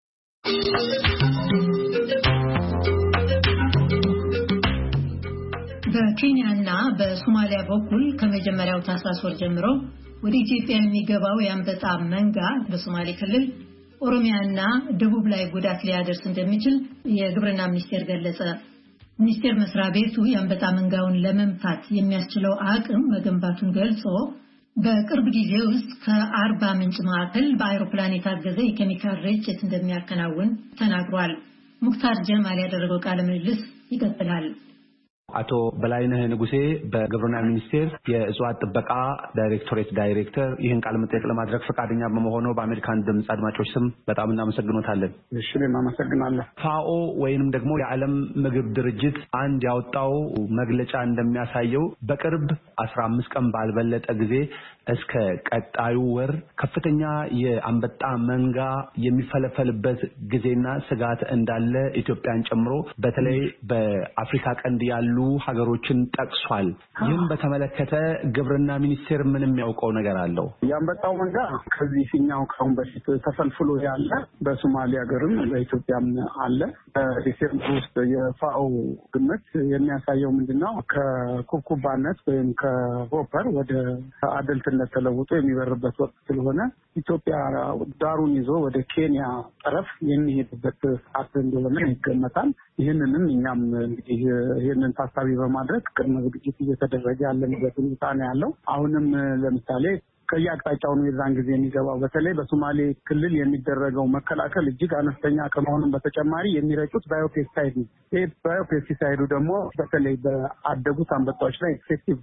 በኬንያና በሶማሊያ በኩል ከመጀመሪያው ታህሳስ ወር ጀምሮ ወደ ኢትዮጵያ የሚገባው የአንበጣ መንጋ በሶማሌ ክልል ኦሮሚያና ደቡብ ላይ ጉዳት ሊያደርስ እንደሚችል የግብርና ሚኒስቴር ገለጸ። ሚኒስቴር መስሪያ ቤቱ የአንበጣ መንጋውን ለመምታት የሚያስችለው አቅም መገንባቱን ገልጾ በቅርብ ጊዜ ውስጥ ከ40 ምንጭ ማዕከል በአይሮፕላን የታገዘ የኬሚካል ርጭት እንደሚያከናውን ተናግሯል። ሙክታር ጀማል ያደረገው ቃለ ምልልስ ይቀጥላል። አቶ በላይነህ ንጉሴ በግብርና ሚኒስቴር የእጽዋት ጥበቃ ዳይሬክቶሬት ዳይሬክተር ይህን ቃለ መጠይቅ ለማድረግ ፈቃደኛ በመሆኑ በአሜሪካን ድምጽ አድማጮች ስም በጣም እናመሰግኖታለን። እሺ እናመሰግናለን። ፋኦ ወይንም ደግሞ የዓለም ምግብ ድርጅት አንድ ያወጣው መግለጫ እንደሚያሳየው በቅርብ 15 ቀን ባልበለጠ ጊዜ እስከ ቀጣዩ ወር ከፍተኛ የአንበጣ መንጋ የሚፈለፈልበት ጊዜና ስጋት እንዳለ ኢትዮጵያን ጨምሮ በተለይ በአፍሪካ ቀንድ ያሉ ሀገሮችን ጠቅሷል። ይህን በተመለከተ ግብርና ሚኒስቴር ምንም ያውቀው ነገር አለው? የአንበጣው መንጋ ከዚህ ሲኛው ካሁን በፊት ተፈልፍሎ ያለ በሶማሌ ሀገርም በኢትዮጵያም አለ። በዲሴምበር ውስጥ የፋኦ ግምት የሚያሳየው ምንድነው ከኩብኩባነት ወይም ከሆፐር ወደ አደልትነት ተለውጦ የሚበርበት ወቅት ስለሆነ ኢትዮጵያ ዳሩን ይዞ ወደ ኬንያ ጠረፍ የሚሄድበት ሰዓት እንደሆነ ይገመታል። ይህንንም እኛም እንግዲህ ይህንን ታሳቢ በማድረግ ቅድመ ዝግጅት እየተደረገ ያለበት ሁኔታ ነው ያለው። አሁንም ለምሳሌ ከያቅጣጫው ነው የዛን ጊዜ የሚገባው። በተለይ በሶማሌ ክልል የሚደረገው መከላከል እጅግ አነስተኛ ከመሆኑም በተጨማሪ የሚረጩት ባዮፔስቲሳይድ ነው። ይህ ባዮፔስቲሳይዱ ደግሞ በተለይ በአደጉት አንበጣዎች ላይ ኤፌክቲቭ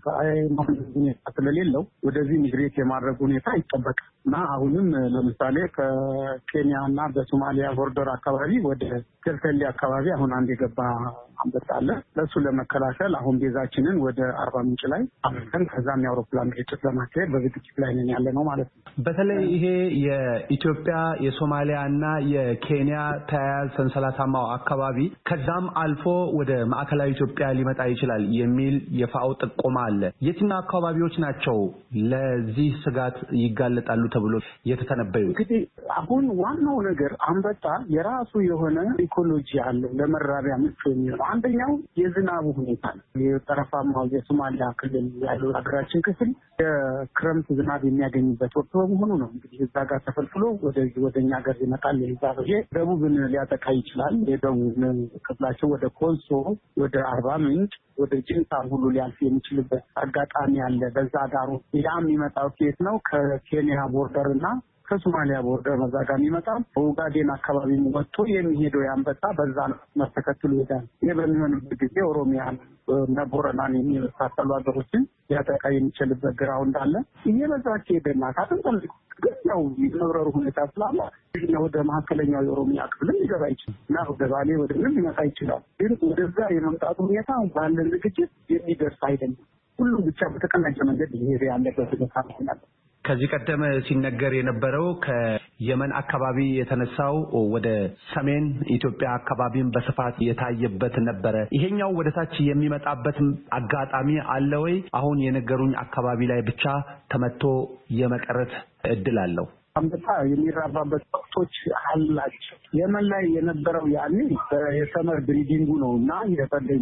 ሁኔታ ስለሌለው ወደዚህ ሚግሬት የማድረግ ሁኔታ ይጠበቃል እና አሁንም ለምሳሌ ከኬንያ እና በሶማሊያ ቦርደር አካባቢ ወደ ኬልከሌ አካባቢ አሁን አንድ የገባ አንበጣ አለ። ለሱ ለመከላከል አሁን ቤዛችንን ወደ አርባ ምንጭ ላይ አመጣን። ከዛም የአውሮፕላን ግጭት ለማካሄድ በዝግጅት ላይ ነን ያለ ነው ማለት ነው። በተለይ ይሄ የኢትዮጵያ የሶማሊያ እና የኬንያ ተያያዥ ሰንሰለታማው አካባቢ ከዛም አልፎ ወደ ማዕከላዊ ኢትዮጵያ ሊመጣ ይችላል የሚል የፋኦ ጥቆማ አለ። የትኛው አካባቢዎች ናቸው ለዚህ ስጋት ይጋለጣሉ ተብሎ የተተነበዩ? እንግዲህ አሁን ዋናው ነገር አንበጣ የራሱ የሆነ ኢኮሎጂ አለው ለመራቢያ ምቹ የሚሆነው። አንደኛው የዝናቡ ሁኔታ ነው። የጠረፋማው የሶማሊያ ክልል ያለው ሀገራችን ክፍል የክረምት ዝናብ የሚያገኝበት ወቅት በመሆኑ ነው። እንግዲህ እዛ ጋር ተፈልፍሎ ወደኛ ሀገር ይመጣል። ደቡብን ሊያጠቃ ይችላል። የደቡብ ክፍላቸው ወደ ኮንሶ፣ ወደ አርባ ምንጭ፣ ወደ ጅንታ ሁሉ ሊያልፍ የሚችልበት አጋጣሚ አለ። በዛ ዳሩ ያ የሚመጣው ከየት ነው? ከኬንያ ቦርደር እና ከሶማሊያ ቦርደር መዛጋም ይመጣል። በኡጋዴን አካባቢ ወጥቶ የሚሄደው ያንበጣ በዛ ነው ተከትሎ ይሄዳል። ይሄ በሚሆንበት ጊዜ ኦሮሚያን እና ቦረናን የሚመሳሰሉ ሀገሮችን ሊያጠቃ የሚችልበት ግራውንድ አለ። ይሄ በዛች ሄደና ካተንጠል ነው የመብረሩ ሁኔታ ስላለ ወደ መካከለኛው የኦሮሚያ ክፍል ሊገባ ይችላል እና ወደ ባሌ ወደ ምንም ሊመጣ ይችላል። ግን ወደዛ የመምጣቱ ሁኔታ ባለን ዝግጅት የሚደርስ አይደለም። ሁሉም ብቻ በተቀናጀ መንገድ ይሄድ ያለበት ሁኔታ ነው። ከዚህ ቀደም ሲነገር የነበረው ከየመን አካባቢ የተነሳው ወደ ሰሜን ኢትዮጵያ አካባቢም በስፋት የታየበት ነበረ። ይሄኛው ወደ ታች የሚመጣበት አጋጣሚ አለ ወይ? አሁን የነገሩኝ አካባቢ ላይ ብቻ ተመቶ የመቀረት እድል አለው? አንበጣ የሚራባበት ወቅቶች አላቸው። የመን ላይ የነበረው ያኔ የሰመር ብሪዲንጉ ነው እና የፈለግ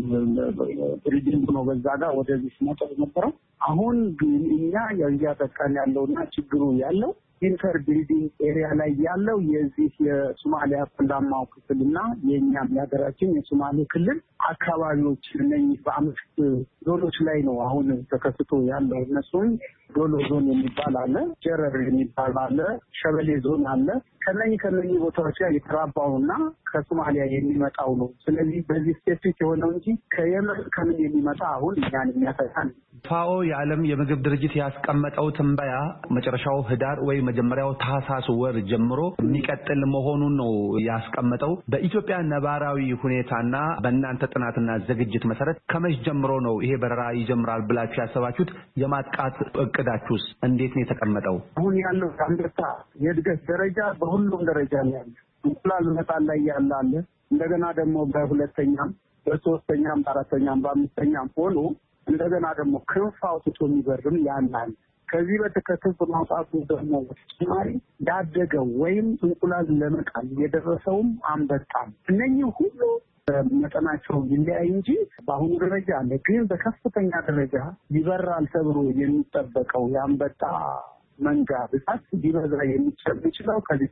ብሪዲንጉ ነው በዛ ጋር ወደዚህ ሲመጣ የነበረው። አሁን እኛ እያጠቃን ያለውና ችግሩ ያለው ኢንተር ብሪዲንግ ኤሪያ ላይ ያለው የዚህ የሶማሊያ ቆላማው ክፍልና የኛም የሀገራችን የሶማሌ ክልል አካባቢዎች እነኚህ በአምስት ዞኖች ላይ ነው አሁን ተከስቶ ያለው። እነሱም ዶሎ ዞን የሚባል አለ፣ ጀረር የሚባል አለ፣ ሸበሌ ዞን አለ። ከነኚህ ቦታዎች ላይ የተራባውና ከሶማሊያ የሚመጣው ነው። ስለዚህ በዚህ ስፔሲፊክ የሆነው እንጂ ከየመን ከምን የሚመጣ አሁን እኛን የሚያፈታን ፋኦ የዓለም የምግብ ድርጅት ያስቀመጠው ትንበያ መጨረሻው ህዳር ወይ መጀመሪያው ታህሳስ ወር ጀምሮ የሚቀጥል መሆኑን ነው ያስቀመጠው። በኢትዮጵያ ነባራዊ ሁኔታና በእናንተ ጥናትና ዝግጅት መሰረት ከመቼ ጀምሮ ነው ይሄ በረራ ይጀምራል ብላችሁ ያሰባችሁት? የማጥቃት እቅዳችሁስ እንዴት ነው የተቀመጠው? አሁን ያለው አንበጣ የእድገት ደረጃ በሁሉም ደረጃ ነው ያለው። እንቁላል መጣል ላይ ያለ አለ። እንደገና ደግሞ በሁለተኛም በሶስተኛም በአራተኛም በአምስተኛም ሆኖ እንደገና ደግሞ ክንፍ አውጥቶ የሚበርም ያናል። ከዚህ በተከታታይ በማውጣቱ ደግሞ ተጨማሪ ያደገው ወይም እንቁላል ለመጣል የደረሰውም አንበጣ። እነኚህ ሁሉ መጠናቸው ይለያይ እንጂ በአሁኑ ደረጃ አለ። ግን በከፍተኛ ደረጃ ይበራል ተብሎ የሚጠበቀው የአንበጣ መንጋ ብዛት ሊበዛ የሚችለው ከዚህ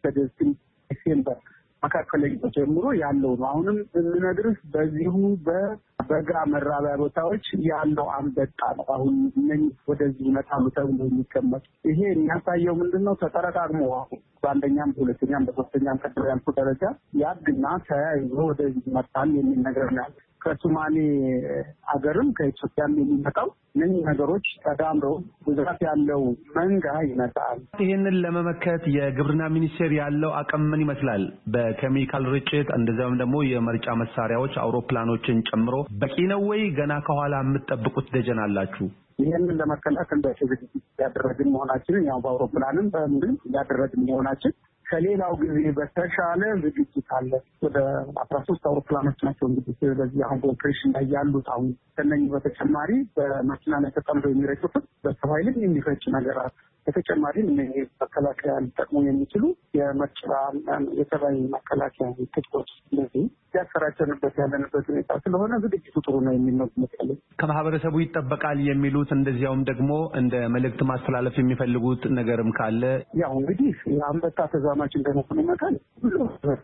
ዲሴምበር መካከለኛው ጀምሮ ያለው ነው። አሁንም የምነግርህ በዚሁ በበጋ መራቢያ ቦታዎች ያለው አንበጣ ነው። አሁን እነኚህ ወደዚህ ይመጣሉ ተብሎ የሚቀመጡ ይሄ የሚያሳየው ምንድነው? ተጠረቃቅሞ አሁን በአንደኛም በሁለተኛም በሶስተኛም ቀጥሎ ያልኩ ደረጃ ያድግና ተያይዞ ወደዚህ ይመጣል የሚል ነገር ነው። ከሶማሌ አገርም ከኢትዮጵያም የሚመጣው እነኚህ ነገሮች ተዳምረው ብዛት ያለው መንጋ ይመጣል። ይሄንን ለመመከት የግብርና ሚኒስቴር ያለው አቅም ምን ይመስላል? በኬሚካል ርጭት እንደዛም ደግሞ የመርጫ መሳሪያዎች አውሮፕላኖችን ጨምሮ በቂ ነው ወይ? ገና ከኋላ የምትጠብቁት ደጀን አላችሁ? ይሄንን ለመከላከል በዝግጅት ያደረግን መሆናችንን ያው በአውሮፕላንም በምንም ያደረግን መሆናችን ከሌላው ጊዜ በተሻለ ዝግጅት አለ። ወደ 13 አውሮፕላኖች ናቸው እንግዲህ በዚህ አሁን ኦፕሬሽን ላይ ያሉት። አሁን ከነኚህ በተጨማሪ በመኪና ላይ ተጠምደው የሚረጩት በሰው ኃይልም የሚፈጭ ነገራት በተጨማሪ እነዚህ መከላከያ ሊጠቅሙ የሚችሉ የመርጫ የተባይ መከላከያ ትጥቆች እንደዚህ ያሰራጨንበት ያለንበት ሁኔታ ስለሆነ ዝግጅቱ ጥሩ ነው የሚል ነው መሰለኝ። ከማህበረሰቡ ይጠበቃል የሚሉት እንደዚያውም ደግሞ እንደ መልእክት ማስተላለፍ የሚፈልጉት ነገርም ካለ? ያው እንግዲህ የአንበጣ ተዛማች እንደሆነ መካከል ሁሉ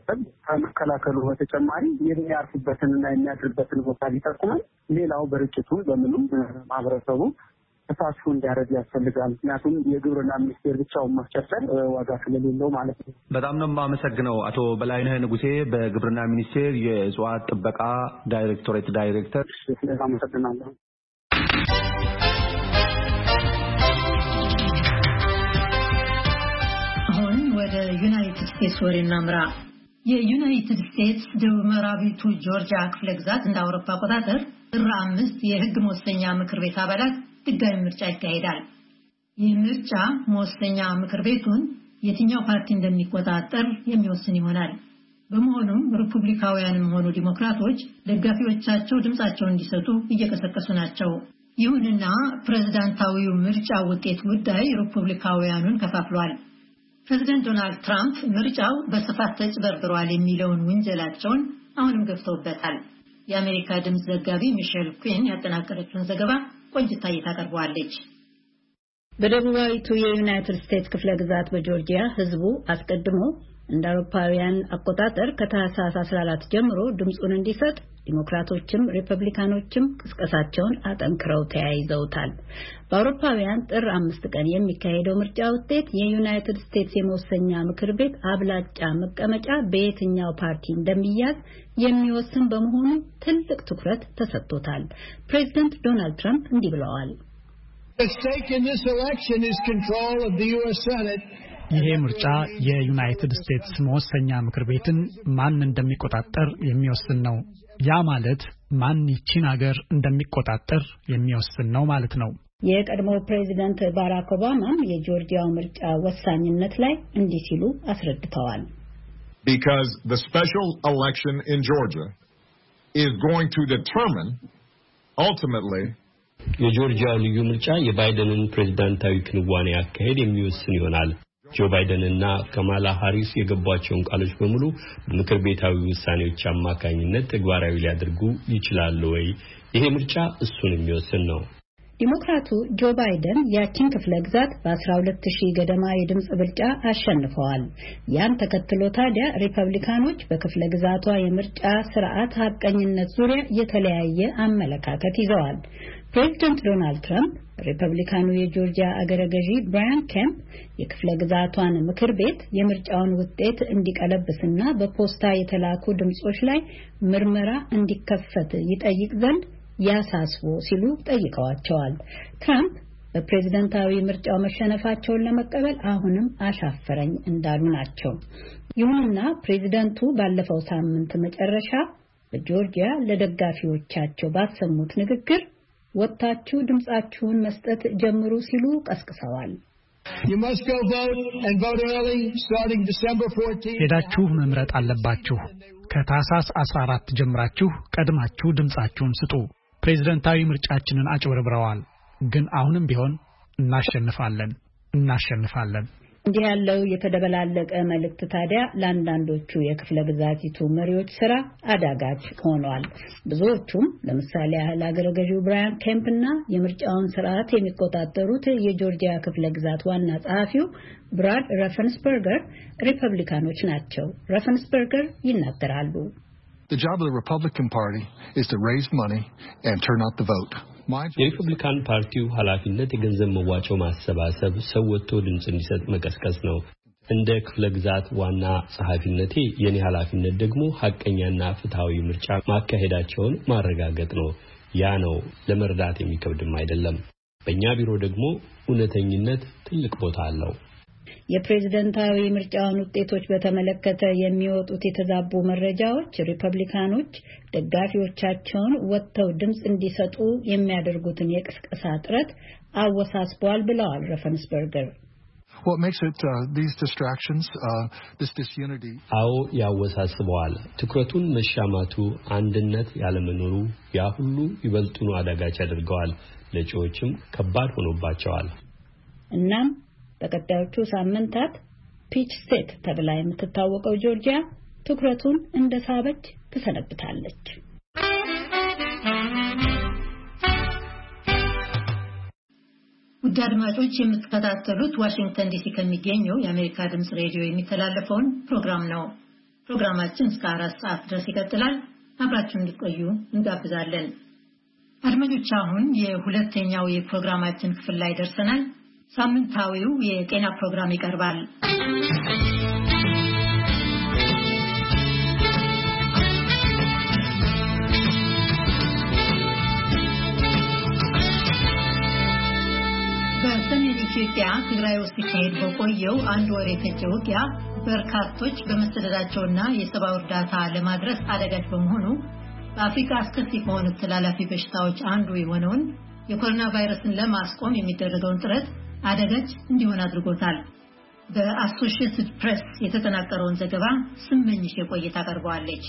ከመከላከሉ በተጨማሪ የሚያርፉበትንና የሚያድርበትን ቦታ ሊጠቁማል። ሌላው በርጭቱ በምንም ማህበረሰቡ ተሳትፎ እንዲያደርግ ያስፈልጋል። ምክንያቱም የግብርና ሚኒስቴር ብቻውን ማስጨርጨር ዋጋ ስለሌለው ማለት ነው። በጣም ነው የማመሰግነው አቶ በላይነህ ንጉሴ በግብርና ሚኒስቴር የእጽዋት ጥበቃ ዳይሬክቶሬት ዳይሬክተር። አመሰግናለሁ። አሁን ወደ ዩናይትድ ስቴትስ ወሬ እናምራ። የዩናይትድ ስቴትስ ደቡብ ምዕራቢቱ ጆርጂያ ክፍለ ግዛት እንደ አውሮፓ አቆጣጠር ጥር 5 የሕግ መወሰኛ ምክር ቤት አባላት ድጋሚ ምርጫ ይካሄዳል። ይህ ምርጫ መወሰኛ ምክር ቤቱን የትኛው ፓርቲ እንደሚቆጣጠር የሚወስን ይሆናል። በመሆኑም ሪፑብሊካውያንም ሆኑ ዲሞክራቶች ደጋፊዎቻቸው ድምጻቸውን እንዲሰጡ እየቀሰቀሱ ናቸው። ይሁንና ፕሬዝዳንታዊው ምርጫ ውጤት ጉዳይ ሪፑብሊካውያኑን ከፋፍሏል። ፕሬዝዳንት ዶናልድ ትራምፕ ምርጫው በስፋት ተጭበርብሯል የሚለውን ውንጀላቸውን አሁንም ገፍተውበታል። የአሜሪካ ድምፅ ዘጋቢ ሚሼል ኩዊን ያጠናቀረችውን ዘገባ ቆንጅታ ታቀርበዋለች። በደቡባዊቱ የዩናይትድ ስቴትስ ክፍለ ግዛት በጆርጂያ ህዝቡ አስቀድሞ እንደ አውሮፓውያን አቆጣጠር ከታህሳስ 14 ጀምሮ ድምጹን እንዲሰጥ ዲሞክራቶችም ሪፐብሊካኖችም ቅስቀሳቸውን አጠንክረው ተያይዘውታል። በአውሮፓውያን ጥር 5 ቀን የሚካሄደው ምርጫ ውጤት የዩናይትድ ስቴትስ የመወሰኛ ምክር ቤት አብላጫ መቀመጫ በየትኛው ፓርቲ እንደሚያዝ የሚወስን በመሆኑ ትልቅ ትኩረት ተሰጥቶታል። ፕሬዝዳንት ዶናልድ ትራምፕ እንዲህ ብለዋል። ይሄ ምርጫ የዩናይትድ ስቴትስ መወሰኛ ምክር ቤትን ማን እንደሚቆጣጠር የሚወስን ነው። ያ ማለት ማን ይቺን ሀገር እንደሚቆጣጠር የሚወስን ነው ማለት ነው። የቀድሞው ፕሬዝዳንት ባራክ ኦባማም የጆርጂያው ምርጫ ወሳኝነት ላይ እንዲህ ሲሉ አስረድተዋል። Because the special election in Georgia is going to determine ultimately የጆርጂያ ልዩ ምርጫ የባይደንን ፕሬዝዳንታዊ ክንዋኔ አካሄድ የሚወስን ይሆናል። ጆ ባይደን እና ካማላ ሃሪስ የገቧቸውን ቃሎች በሙሉ በምክር ቤታዊ ውሳኔዎች አማካኝነት ተግባራዊ ሊያደርጉ ይችላሉ ወይ? ይሄ ምርጫ እሱን የሚወስን ነው። ዲሞክራቱ ጆ ባይደን ያቺን ክፍለ ግዛት በ12000 ገደማ የድምጽ ብልጫ አሸንፈዋል። ያን ተከትሎ ታዲያ ሪፐብሊካኖች በክፍለ ግዛቷ የምርጫ ስርዓት ሐቀኝነት ዙሪያ የተለያየ አመለካከት ይዘዋል። ፕሬዝዳንት ዶናልድ ትራምፕ ሪፐብሊካኑ የጆርጂያ አገረ ገዢ ብራያን ኬምፕ የክፍለ ግዛቷን ምክር ቤት የምርጫውን ውጤት እንዲቀለብስና በፖስታ የተላኩ ድምጾች ላይ ምርመራ እንዲከፈት ይጠይቅ ዘንድ ያሳስቡ ሲሉ ጠይቀዋቸዋል። ትራምፕ በፕሬዝዳንታዊ ምርጫው መሸነፋቸውን ለመቀበል አሁንም አሻፈረኝ እንዳሉ ናቸው። ይሁንና ፕሬዝዳንቱ ባለፈው ሳምንት መጨረሻ በጆርጂያ ለደጋፊዎቻቸው ባሰሙት ንግግር ወጣችሁ ድምጻችሁን መስጠት ጀምሩ ሲሉ ቀስቅሰዋል። ሄዳችሁ መምረጥ አለባችሁ። ከታህሳስ 14 ጀምራችሁ ቀድማችሁ ድምጻችሁን ስጡ። ፕሬዝዳንታዊ ምርጫችንን አጭበርብረዋል፣ ግን አሁንም ቢሆን እናሸንፋለን። እንዲህ ያለው የተደበላለቀ መልእክት ታዲያ ለአንዳንዶቹ የክፍለ ግዛቲቱ መሪዎች ስራ አዳጋች ሆኗል። ብዙዎቹም ለምሳሌ ያህል አገረ ገዢው ብራያን ኬምፕና የምርጫውን ስርዓት የሚቆጣጠሩት የጆርጂያ ክፍለ ግዛት ዋና ጸሐፊው ብራድ ረፈንስበርገር ሪፐብሊካኖች ናቸው። ረፈንስበርገር ይናገራሉ። The job of the Republican Party is to raise money and turn out the vote. የሪፐብሊካን ፓርቲው ኃላፊነት የገንዘብ መዋጮ ማሰባሰብ፣ ሰው ወጥቶ ድምጽ እንዲሰጥ መቀስቀስ ነው። እንደ ክፍለ ግዛት ዋና ጸሐፊነቴ የኔ ኃላፊነት ደግሞ ሐቀኛና ፍትሃዊ ምርጫ ማካሄዳቸውን ማረጋገጥ ነው። ያ ነው ለመርዳት የሚከብድም አይደለም። በእኛ ቢሮ ደግሞ እውነተኝነት ትልቅ ቦታ አለው። የፕሬዝዳንታዊ ምርጫውን ውጤቶች በተመለከተ የሚወጡት የተዛቡ መረጃዎች ሪፐብሊካኖች ደጋፊዎቻቸውን ወጥተው ድምጽ እንዲሰጡ የሚያደርጉትን የቅስቀሳ ጥረት አወሳስበዋል ብለዋል ረፈንስበርገር። What makes it these distractions this disunity አዎ ያወሳስበዋል። ትኩረቱን መሻማቱ፣ አንድነት ያለመኖሩ ያ ሁሉ ይበልጡኑ አዳጋች ያደርገዋል። ለጮዎችም ከባድ ሆኖባቸዋል። እናም በቀጣዮቹ ሳምንታት ፒች ስቴት ተብላ የምትታወቀው ጆርጂያ ትኩረቱን እንደሳበች ትሰነብታለች። ውድ አድማጮች የምትከታተሉት ዋሽንግተን ዲሲ ከሚገኘው የአሜሪካ ድምጽ ሬዲዮ የሚተላለፈውን ፕሮግራም ነው። ፕሮግራማችን እስከ 4 ሰዓት ድረስ ይቀጥላል። አብራችሁን እንድትቆዩ እንጋብዛለን። አድማጮች አሁን የሁለተኛው የፕሮግራማችን ክፍል ላይ ደርሰናል። ሳምንታዊው የጤና ፕሮግራም ይቀርባል። በሰሜን ኢትዮጵያ ትግራይ ውስጥ ሲካሄድ በቆየው አንድ ወር የፈጀ ውጊያ በርካቶች በመሰደዳቸውና የሰብአዊ እርዳታ ለማድረስ አደጋች በመሆኑ በአፍሪካ አስከፊ ከሆኑት ተላላፊ በሽታዎች አንዱ የሆነውን የኮሮና ቫይረስን ለማስቆም የሚደረገውን ጥረት አደጋች እንዲሆን አድርጎታል። በአሶሺየትድ ፕሬስ የተጠናቀረውን ዘገባ ስመኝሽ የቆይታ አቀርበዋለች።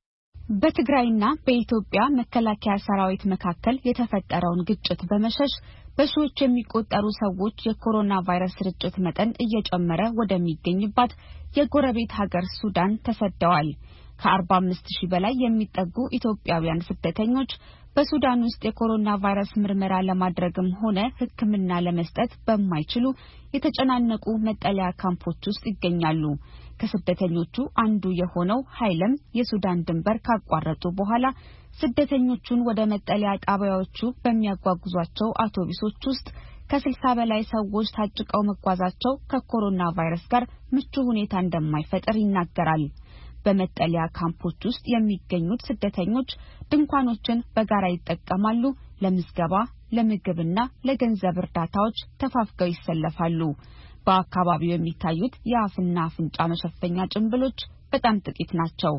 በትግራይና በኢትዮጵያ መከላከያ ሰራዊት መካከል የተፈጠረውን ግጭት በመሸሽ በሺዎች የሚቆጠሩ ሰዎች የኮሮና ቫይረስ ስርጭት መጠን እየጨመረ ወደሚገኝባት የጎረቤት ሀገር ሱዳን ተሰደዋል። ከ45,000 በላይ የሚጠጉ ኢትዮጵያውያን ስደተኞች በሱዳን ውስጥ የኮሮና ቫይረስ ምርመራ ለማድረግም ሆነ ሕክምና ለመስጠት በማይችሉ የተጨናነቁ መጠለያ ካምፖች ውስጥ ይገኛሉ። ከስደተኞቹ አንዱ የሆነው ኃይለም የሱዳን ድንበር ካቋረጡ በኋላ ስደተኞቹን ወደ መጠለያ ጣቢያዎቹ በሚያጓጉዟቸው አውቶቡሶች ውስጥ ከ60 በላይ ሰዎች ታጭቀው መጓዛቸው ከኮሮና ቫይረስ ጋር ምቹ ሁኔታ እንደማይፈጥር ይናገራል። በመጠለያ ካምፖች ውስጥ የሚገኙት ስደተኞች ድንኳኖችን በጋራ ይጠቀማሉ። ለምዝገባ፣ ለምግብና ለገንዘብ እርዳታዎች ተፋፍገው ይሰለፋሉ። በአካባቢው የሚታዩት የአፍና አፍንጫ መሸፈኛ ጭንብሎች በጣም ጥቂት ናቸው።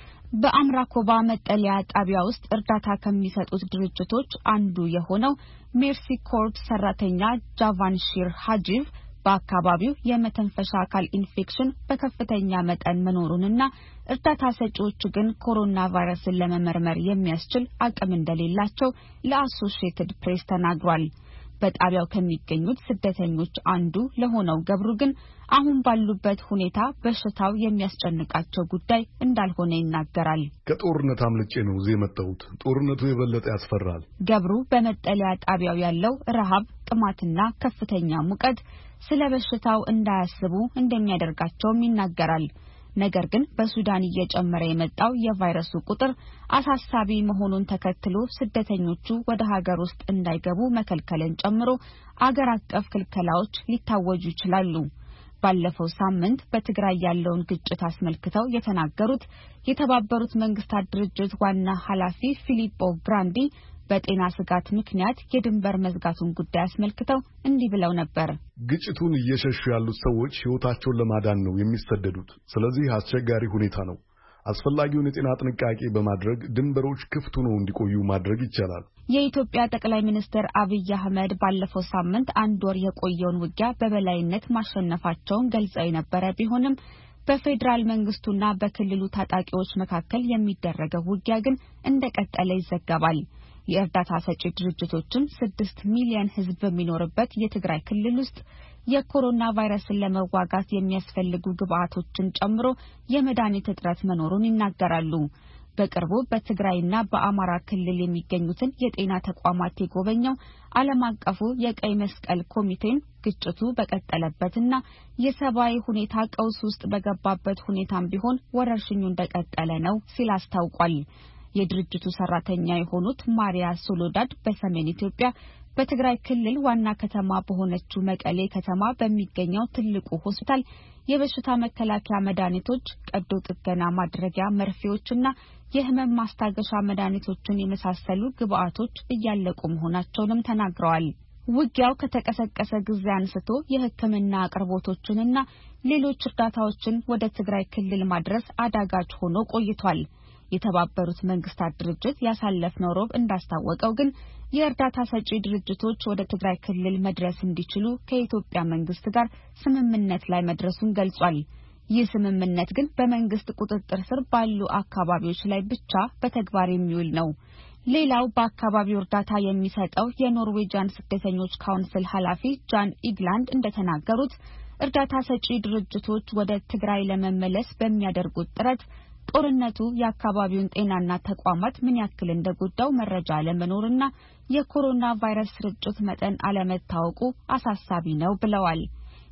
በአምራኮባ መጠለያ ጣቢያ ውስጥ እርዳታ ከሚሰጡት ድርጅቶች አንዱ የሆነው ሜርሲ ኮርፕስ ሰራተኛ ጃቫንሺር ሀጂቭ በአካባቢው የመተንፈሻ አካል ኢንፌክሽን በከፍተኛ መጠን መኖሩንና እርዳታ ሰጪዎች ግን ኮሮና ቫይረስን ለመመርመር የሚያስችል አቅም እንደሌላቸው ለአሶሺየትድ ፕሬስ ተናግሯል። በጣቢያው ከሚገኙት ስደተኞች አንዱ ለሆነው ገብሩ ግን አሁን ባሉበት ሁኔታ በሽታው የሚያስጨንቃቸው ጉዳይ እንዳልሆነ ይናገራል። ከጦርነት አምልጬ ነው እዚህ የመጣሁት። ጦርነቱ የበለጠ ያስፈራል። ገብሩ በመጠለያ ጣቢያው ያለው ረሃብ፣ ጥማትና ከፍተኛ ሙቀት ስለ በሽታው እንዳያስቡ እንደሚያደርጋቸውም ይናገራል። ነገር ግን በሱዳን እየጨመረ የመጣው የቫይረሱ ቁጥር አሳሳቢ መሆኑን ተከትሎ ስደተኞቹ ወደ ሀገር ውስጥ እንዳይገቡ መከልከልን ጨምሮ አገር አቀፍ ክልከላዎች ሊታወጁ ይችላሉ። ባለፈው ሳምንት በትግራይ ያለውን ግጭት አስመልክተው የተናገሩት የተባበሩት መንግስታት ድርጅት ዋና ኃላፊ ፊሊፖ ግራንዲ በጤና ስጋት ምክንያት የድንበር መዝጋቱን ጉዳይ አስመልክተው እንዲህ ብለው ነበር። ግጭቱን እየሸሹ ያሉት ሰዎች ሕይወታቸውን ለማዳን ነው የሚሰደዱት። ስለዚህ አስቸጋሪ ሁኔታ ነው። አስፈላጊውን የጤና ጥንቃቄ በማድረግ ድንበሮች ክፍት ሆነው እንዲቆዩ ማድረግ ይቻላል። የኢትዮጵያ ጠቅላይ ሚኒስትር አብይ አህመድ ባለፈው ሳምንት አንድ ወር የቆየውን ውጊያ በበላይነት ማሸነፋቸውን ገልጸው የነበረ ቢሆንም በፌዴራል መንግስቱና በክልሉ ታጣቂዎች መካከል የሚደረገው ውጊያ ግን እንደቀጠለ ይዘገባል። የእርዳታ ሰጪ ድርጅቶችም 6 ሚሊዮን ሕዝብ በሚኖርበት የትግራይ ክልል ውስጥ የኮሮና ቫይረስን ለመዋጋት የሚያስፈልጉ ግብአቶችን ጨምሮ የመድኃኒት እጥረት መኖሩን ይናገራሉ። በቅርቡ በትግራይና በአማራ ክልል የሚገኙትን የጤና ተቋማት የጎበኘው ዓለም አቀፉ የቀይ መስቀል ኮሚቴም ግጭቱ በቀጠለበትና የሰብአዊ ሁኔታ ቀውስ ውስጥ በገባበት ሁኔታም ቢሆን ወረርሽኙ እንደቀጠለ ነው ሲል አስታውቋል። የድርጅቱ ሰራተኛ የሆኑት ማሪያ ሶሎዳድ በሰሜን ኢትዮጵያ በትግራይ ክልል ዋና ከተማ በሆነችው መቀሌ ከተማ በሚገኘው ትልቁ ሆስፒታል የበሽታ መከላከያ መድኃኒቶች፣ ቀዶ ጥገና ማድረጊያ መርፌዎችና የህመም ማስታገሻ መድኃኒቶችን የመሳሰሉ ግብአቶች እያለቁ መሆናቸውንም ተናግረዋል። ውጊያው ከተቀሰቀሰ ጊዜ አንስቶ የሕክምና አቅርቦቶችንና ሌሎች እርዳታዎችን ወደ ትግራይ ክልል ማድረስ አዳጋች ሆኖ ቆይቷል። የተባበሩት መንግስታት ድርጅት ያሳለፍነው ሮብ እንዳስታወቀው ግን የእርዳታ ሰጪ ድርጅቶች ወደ ትግራይ ክልል መድረስ እንዲችሉ ከኢትዮጵያ መንግስት ጋር ስምምነት ላይ መድረሱን ገልጿል። ይህ ስምምነት ግን በመንግስት ቁጥጥር ስር ባሉ አካባቢዎች ላይ ብቻ በተግባር የሚውል ነው። ሌላው በአካባቢው እርዳታ የሚሰጠው የኖርዌጂያን ስደተኞች ካውንስል ኃላፊ ጃን ኢግላንድ እንደተናገሩት እርዳታ ሰጪ ድርጅቶች ወደ ትግራይ ለመመለስ በሚያደርጉት ጥረት ጦርነቱ የአካባቢውን ጤናና ተቋማት ምን ያክል እንደጎዳው መረጃ አለመኖርና የኮሮና ቫይረስ ስርጭት መጠን አለመታወቁ አሳሳቢ ነው ብለዋል።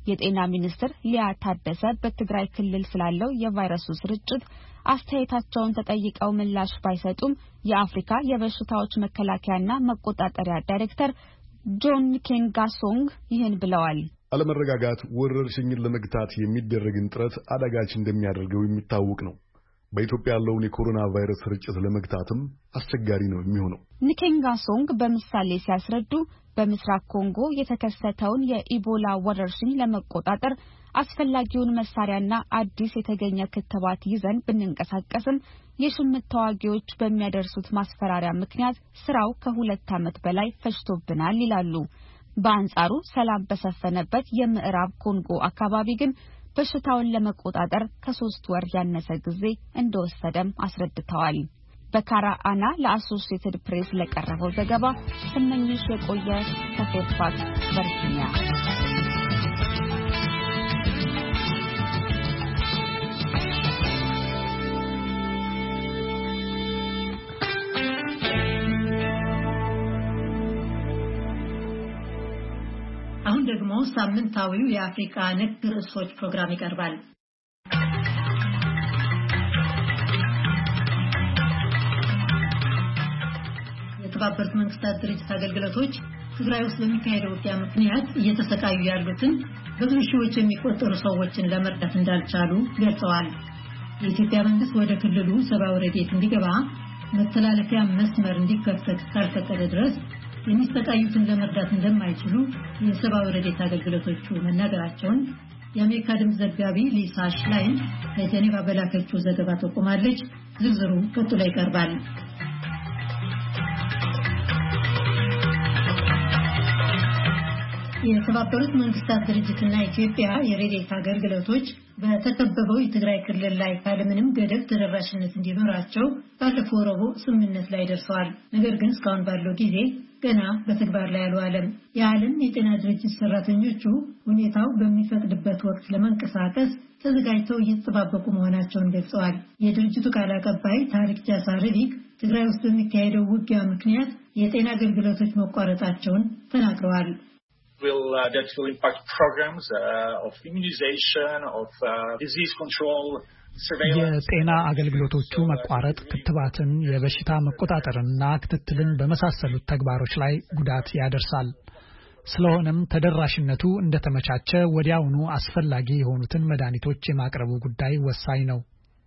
የጤና ሚኒስትር ሊያ ታደሰ በትግራይ ክልል ስላለው የቫይረሱ ስርጭት አስተያየታቸውን ተጠይቀው ምላሽ ባይሰጡም የአፍሪካ የበሽታዎች መከላከያና መቆጣጠሪያ ዳይሬክተር ጆን ኬንጋሶንግ ይህን ብለዋል። አለመረጋጋት ወረርሽኝን ለመግታት የሚደረግን ጥረት አዳጋች እንደሚያደርገው የሚታወቅ ነው። በኢትዮጵያ ያለውን የኮሮና ቫይረስ ስርጭት ለመግታትም አስቸጋሪ ነው የሚሆነው። ኒኬንጋሶንግ በምሳሌ ሲያስረዱ በምስራቅ ኮንጎ የተከሰተውን የኢቦላ ወረርሽኝ ለመቆጣጠር አስፈላጊውን መሳሪያና አዲስ የተገኘ ክትባት ይዘን ብንንቀሳቀስም የሽምት ተዋጊዎች በሚያደርሱት ማስፈራሪያ ምክንያት ስራው ከ2 ዓመት በላይ ፈጅቶብናል ይላሉ። በአንጻሩ ሰላም በሰፈነበት የምዕራብ ኮንጎ አካባቢ ግን በሽታውን ለመቆጣጠር ከ3 ወር ያነሰ ጊዜ እንደወሰደም አስረድተዋል። በካራ አና ለአሶሺየትድ ፕሬስ ለቀረበው ዘገባ ስመኝሽ የቆየ ከፌርፋክስ ቨርጂኒያ። አሁን ደግሞ ሳምንታዊው የአፍሪካ ነክ ርዕሶች ፕሮግራም ይቀርባል። የተባበሩት መንግስታት ድርጅት አገልግሎቶች ትግራይ ውስጥ በሚካሄደው ውጊያ ምክንያት እየተሰቃዩ ያሉትን በብዙ ሺዎች የሚቆጠሩ ሰዎችን ለመርዳት እንዳልቻሉ ገልጸዋል። የኢትዮጵያ መንግስት ወደ ክልሉ ሰብአዊ ረድኤት እንዲገባ መተላለፊያ መስመር እንዲከፈት ካልፈቀደ ድረስ የሚሰቃዩትን ለመርዳት እንደማይችሉ የሰብአዊ ረድኤት አገልግሎቶቹ መናገራቸውን የአሜሪካ ድምፅ ዘጋቢ ሊሳ ሽላይን ከጄኔቫ በላከችው ዘገባ ጠቁማለች። ዝርዝሩ ቀጥሎ ይቀርባል። የተባበሩት መንግስታት ድርጅትና ኢትዮጵያ የረድኤት አገልግሎቶች በተከበበው የትግራይ ክልል ላይ ካለምንም ገደብ ተደራሽነት እንዲኖራቸው ባለፈው ረቡዕ ስምምነት ላይ ደርሰዋል። ነገር ግን እስካሁን ባለው ጊዜ ገና በተግባር ላይ አልዋለም። የዓለም የጤና ድርጅት ሰራተኞቹ ሁኔታው በሚፈቅድበት ወቅት ለመንቀሳቀስ ተዘጋጅተው እየተጠባበቁ መሆናቸውን ገልጸዋል። የድርጅቱ ቃል አቀባይ ታሪክ ጃሳረቪክ ትግራይ ውስጥ በሚካሄደው ውጊያ ምክንያት የጤና አገልግሎቶች መቋረጣቸውን ተናግረዋል። That will impact programs of immunization, of disease control, surveillance. የጤና አገልግሎቶቹ መቋረጥ ክትባትን፣ የበሽታ መቆጣጠርና ክትትልን በመሳሰሉት ተግባሮች ላይ ጉዳት ያደርሳል። ስለሆነም ተደራሽነቱ እንደተመቻቸ ወዲያውኑ አስፈላጊ የሆኑትን መድኃኒቶች የማቅረቡ ጉዳይ ወሳኝ ነው።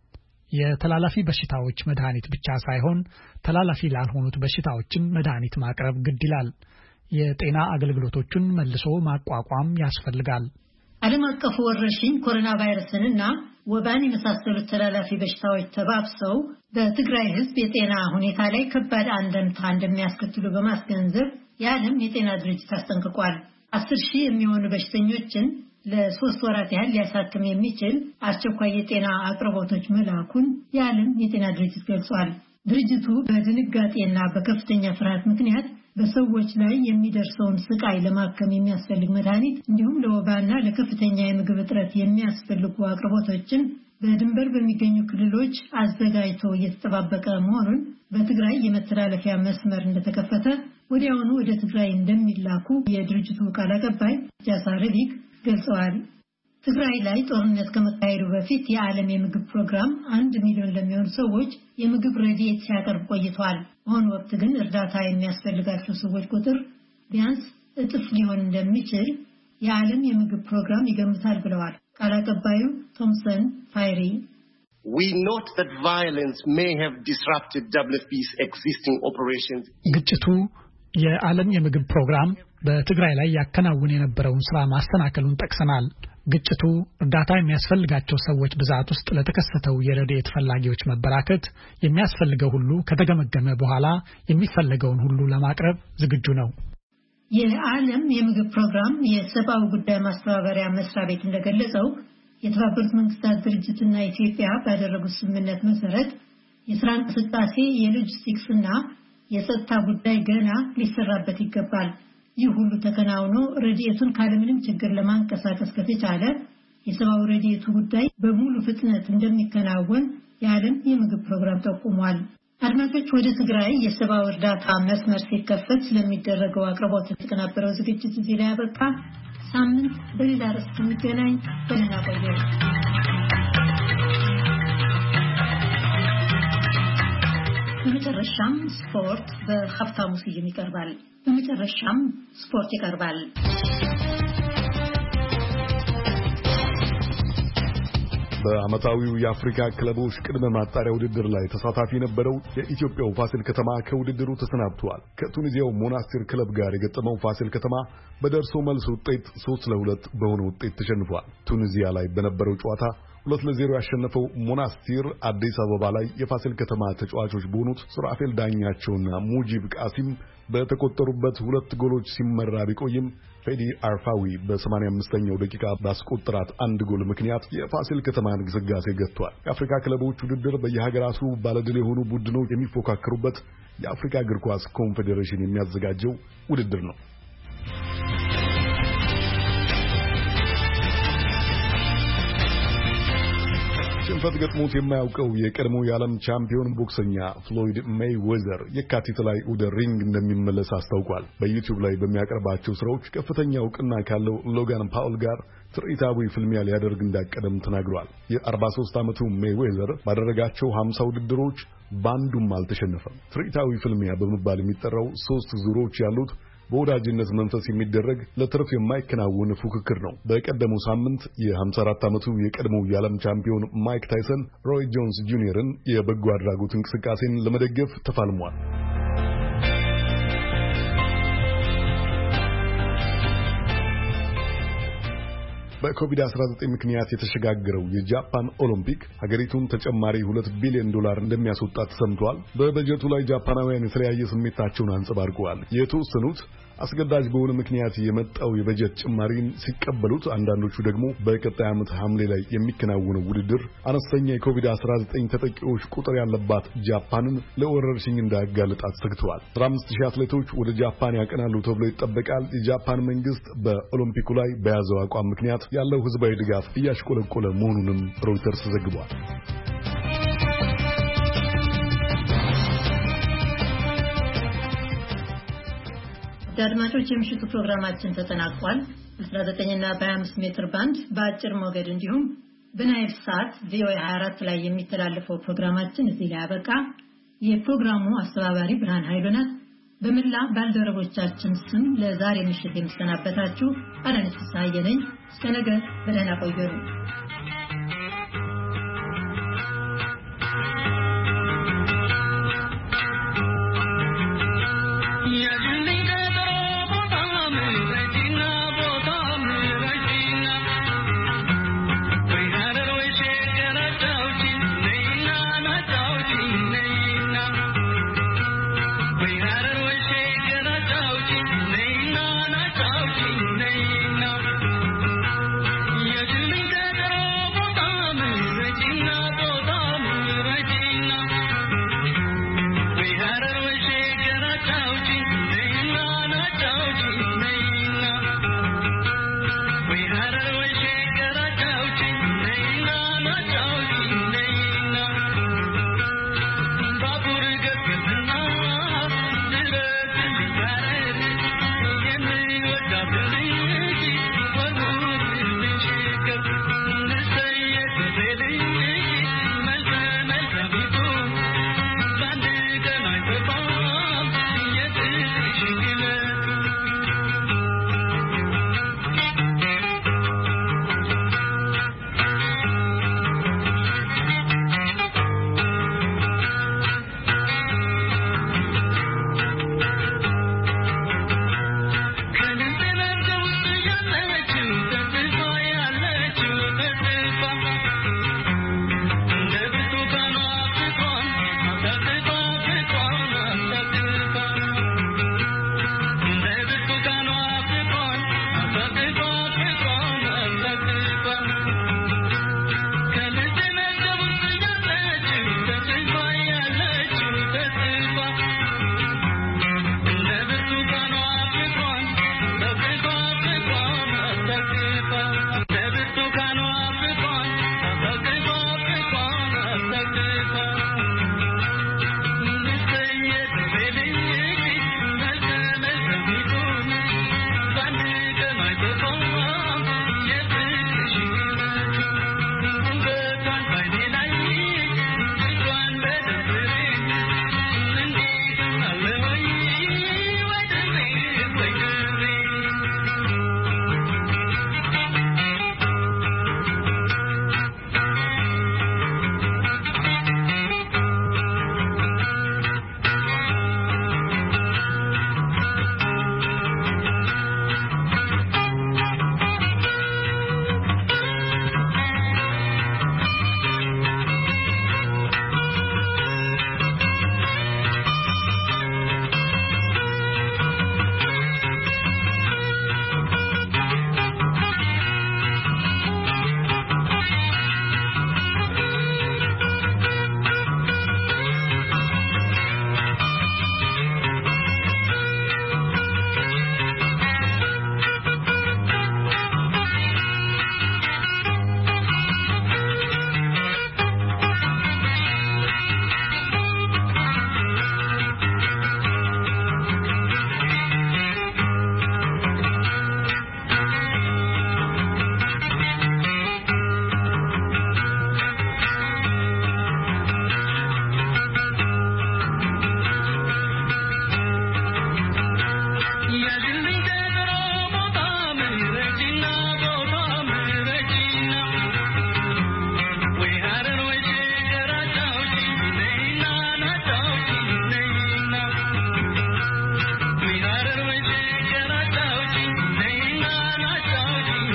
የተላላፊ በሽታዎች መድኃኒት ብቻ ሳይሆን ተላላፊ ላልሆኑት በሽታዎችም መድኃኒት ማቅረብ ግድ ይላል። የጤና አገልግሎቶቹን መልሶ ማቋቋም ያስፈልጋል። ዓለም አቀፉ ወረርሽኝ ኮሮና ቫይረስንና ወባን የመሳሰሉት ተላላፊ በሽታዎች ተባብሰው በትግራይ ሕዝብ የጤና ሁኔታ ላይ ከባድ አንድምታ እንደሚያስከትሉ በማስገንዘብ የዓለም የጤና ድርጅት አስጠንቅቋል። 10,000 የሚሆኑ በሽተኞችን ለ3 ወራት ያህል ሊያሳክም የሚችል አስቸኳይ የጤና አቅርቦቶች መላኩን የዓለም የጤና ድርጅት ገልጿል። ድርጅቱ በድንጋጤና በከፍተኛ ፍርሃት ምክንያት በሰዎች ላይ የሚደርሰውን ስቃይ ለማከም የሚያስፈልግ መድኃኒት እንዲሁም ለወባና ለከፍተኛ የምግብ እጥረት የሚያስፈልጉ አቅርቦቶችን በድንበር በሚገኙ ክልሎች አዘጋጅቶ እየተጠባበቀ መሆኑን፣ በትግራይ የመተላለፊያ መስመር እንደተከፈተ ወዲያውኑ ወደ ትግራይ እንደሚላኩ የድርጅቱ ቃል አቀባይ ጃሳረቪክ ገልጸዋል። ትግራይ ላይ ጦርነት ከመካሄዱ በፊት የዓለም የምግብ ፕሮግራም 1 ሚሊዮን ለሚሆኑ ሰዎች የምግብ ረድኤት ሲያቀርብ ቆይቷል። በአሁኑ ወቅት ግን እርዳታ የሚያስፈልጋቸው ሰዎች ቁጥር ቢያንስ እጥፍ ሊሆን እንደሚችል የዓለም የምግብ ፕሮግራም ይገምታል ብለዋል ቃል አቀባዩ ቶምሰን ፋይሪ። We note that violence may have disrupted WFP's existing operations. ግጭቱ የዓለም የምግብ ፕሮግራም በትግራይ ላይ ያከናውን የነበረውን ስራ ማሰናከሉን ጠቅሰናል። ግጭቱ እርዳታ የሚያስፈልጋቸው ሰዎች ብዛት ውስጥ ለተከሰተው የረድኤት ፈላጊዎች መበራከት የሚያስፈልገው ሁሉ ከተገመገመ በኋላ የሚፈለገውን ሁሉ ለማቅረብ ዝግጁ ነው። የዓለም የምግብ ፕሮግራም የሰብአዊ ጉዳይ ማስተባበሪያ መስሪያ ቤት እንደገለጸው የተባበሩት መንግስታት ድርጅትና ኢትዮጵያ ባደረጉት ስምምነት መሰረት የስራ እንቅስቃሴ፣ የሎጂስቲክስ እና የጸጥታ ጉዳይ ገና ሊሰራበት ይገባል። ይህ ሁሉ ተከናውኖ ረድኤቱን ካለምንም ችግር ለማንቀሳቀስ ከተቻለ የሰብአዊ ረድኤቱ ጉዳይ በሙሉ ፍጥነት እንደሚከናወን የዓለም የምግብ ፕሮግራም ጠቁሟል። አድማጮች፣ ወደ ትግራይ የሰብአዊ እርዳታ መስመር ሲከፈት ስለሚደረገው አቅርቦት የተቀናበረው ዝግጅት እዚህ ላይ ያበቃ። ሳምንት በሌላ ርዕስ እንገናኝ። በደህና ቆዩ። በመጨረሻም ስፖርት በሀብታሙ ስዩም ይቀርባል። በዓመታዊው የአፍሪካ ክለቦች ቅድመ ማጣሪያ ውድድር ላይ ተሳታፊ የነበረው የኢትዮጵያው ፋሲል ከተማ ከውድድሩ ተሰናብቷል። ከቱኒዚያው ሞናስቲር ክለብ ጋር የገጠመው ፋሲል ከተማ በደርሶ መልስ ውጤት 3-2 በሆነ ውጤት ተሸንፏል። ቱኒዚያ ላይ በነበረው ጨዋታ 2-0 ያሸነፈው ሞናስቲር አዲስ አበባ ላይ የፋሲል ከተማ ተጫዋቾች በሆኑት ሱራፌል ዳኛቸውና ሙጂብ ቃሲም በተቆጠሩበት 2 ጎሎች ሲመራ ቢቆይም ፌዲ አርፋዊ በ85ኛው ደቂቃ ባስቆጠራት 1 ጎል ምክንያት የፋሲል ከተማን ግስጋሴ ገጥቷል። የአፍሪካ ክለቦች ውድድር በየሀገራቱ ባለድል የሆኑ ቡድኖች የሚፎካከሩበት የአፍሪካ እግር ኳስ ኮንፌዴሬሽን የሚያዘጋጀው ውድድር ነው። ሽንፈት ገጥሞት የማያውቀው የቀድሞ የዓለም ቻምፒዮን ቦክሰኛ ፍሎይድ ሜይዌዘር የካቲት ላይ ወደ ሪንግ እንደሚመለስ አስታውቋል። በዩቲዩብ ላይ በሚያቀርባቸው ስራዎች ከፍተኛ እውቅና ካለው ሎጋን ፓውል ጋር ትርኢታዊ ፍልሚያ ሊያደርግ እንዳቀደም ተናግሯል። የ43 ዓመቱ ሜይዌዘር ባደረጋቸው 50 ውድድሮች ባንዱም አልተሸነፈም። ትርኢታዊ ፍልሚያ በመባል የሚጠራው 3 ዙሮች ያሉት በወዳጅነት መንፈስ የሚደረግ ለትርፍ የማይከናወን ፉክክር ነው። በቀደመው ሳምንት የ54 ዓመቱ የቀድሞው የዓለም ቻምፒዮን ማይክ ታይሰን ሮይ ጆንስ ጁኒየርን የበጎ አድራጎት እንቅስቃሴን ለመደገፍ ተፋልሟል። በኮቪድ-19 ምክንያት የተሸጋገረው የጃፓን ኦሎምፒክ ሀገሪቱን ተጨማሪ $2 ቢሊዮን እንደሚያስወጣ ተሰምቷል። በበጀቱ ላይ ጃፓናውያን የተለያየ ስሜታቸውን አንጸባርቀዋል። የተወሰኑት አስገዳጅ በሆነ ምክንያት የመጣው የበጀት ጭማሪን ሲቀበሉት፣ አንዳንዶቹ ደግሞ በቀጣይ ዓመት ሐምሌ ላይ የሚከናወነው ውድድር አነስተኛ የኮቪድ-19 ተጠቂዎች ቁጥር ያለባት ጃፓንን ለወረርሽኝ እንዳያጋልጣት ሰግተዋል። 15000 አትሌቶች ወደ ጃፓን ያቀናሉ ተብሎ ይጠበቃል። የጃፓን መንግስት በኦሎምፒኩ ላይ በያዘው አቋም ምክንያት ያለው ህዝባዊ ድጋፍ እያሽቆለቆለ መሆኑንም ሮይተርስ ዘግቧል። አድማጮች የምሽቱ ፕሮግራማችን ተጠናቋል። 19 እና በ25 ሜትር ባንድ በአጭር ሞገድ እንዲሁም በናይል ሳት ቪኦኤ 24 ላይ የሚተላለፈው ፕሮግራማችን እዚህ ላይ አበቃ። የፕሮግራሙ አስተባባሪ ብርሃን ኃይሉ ናት። በመላ ባልደረቦቻችን ስም ለዛሬ ምሽት የምሰናበታችሁ አዳነች ፍስሐዬ ነኝ። እስከ ነገ በደህና ቆዩ።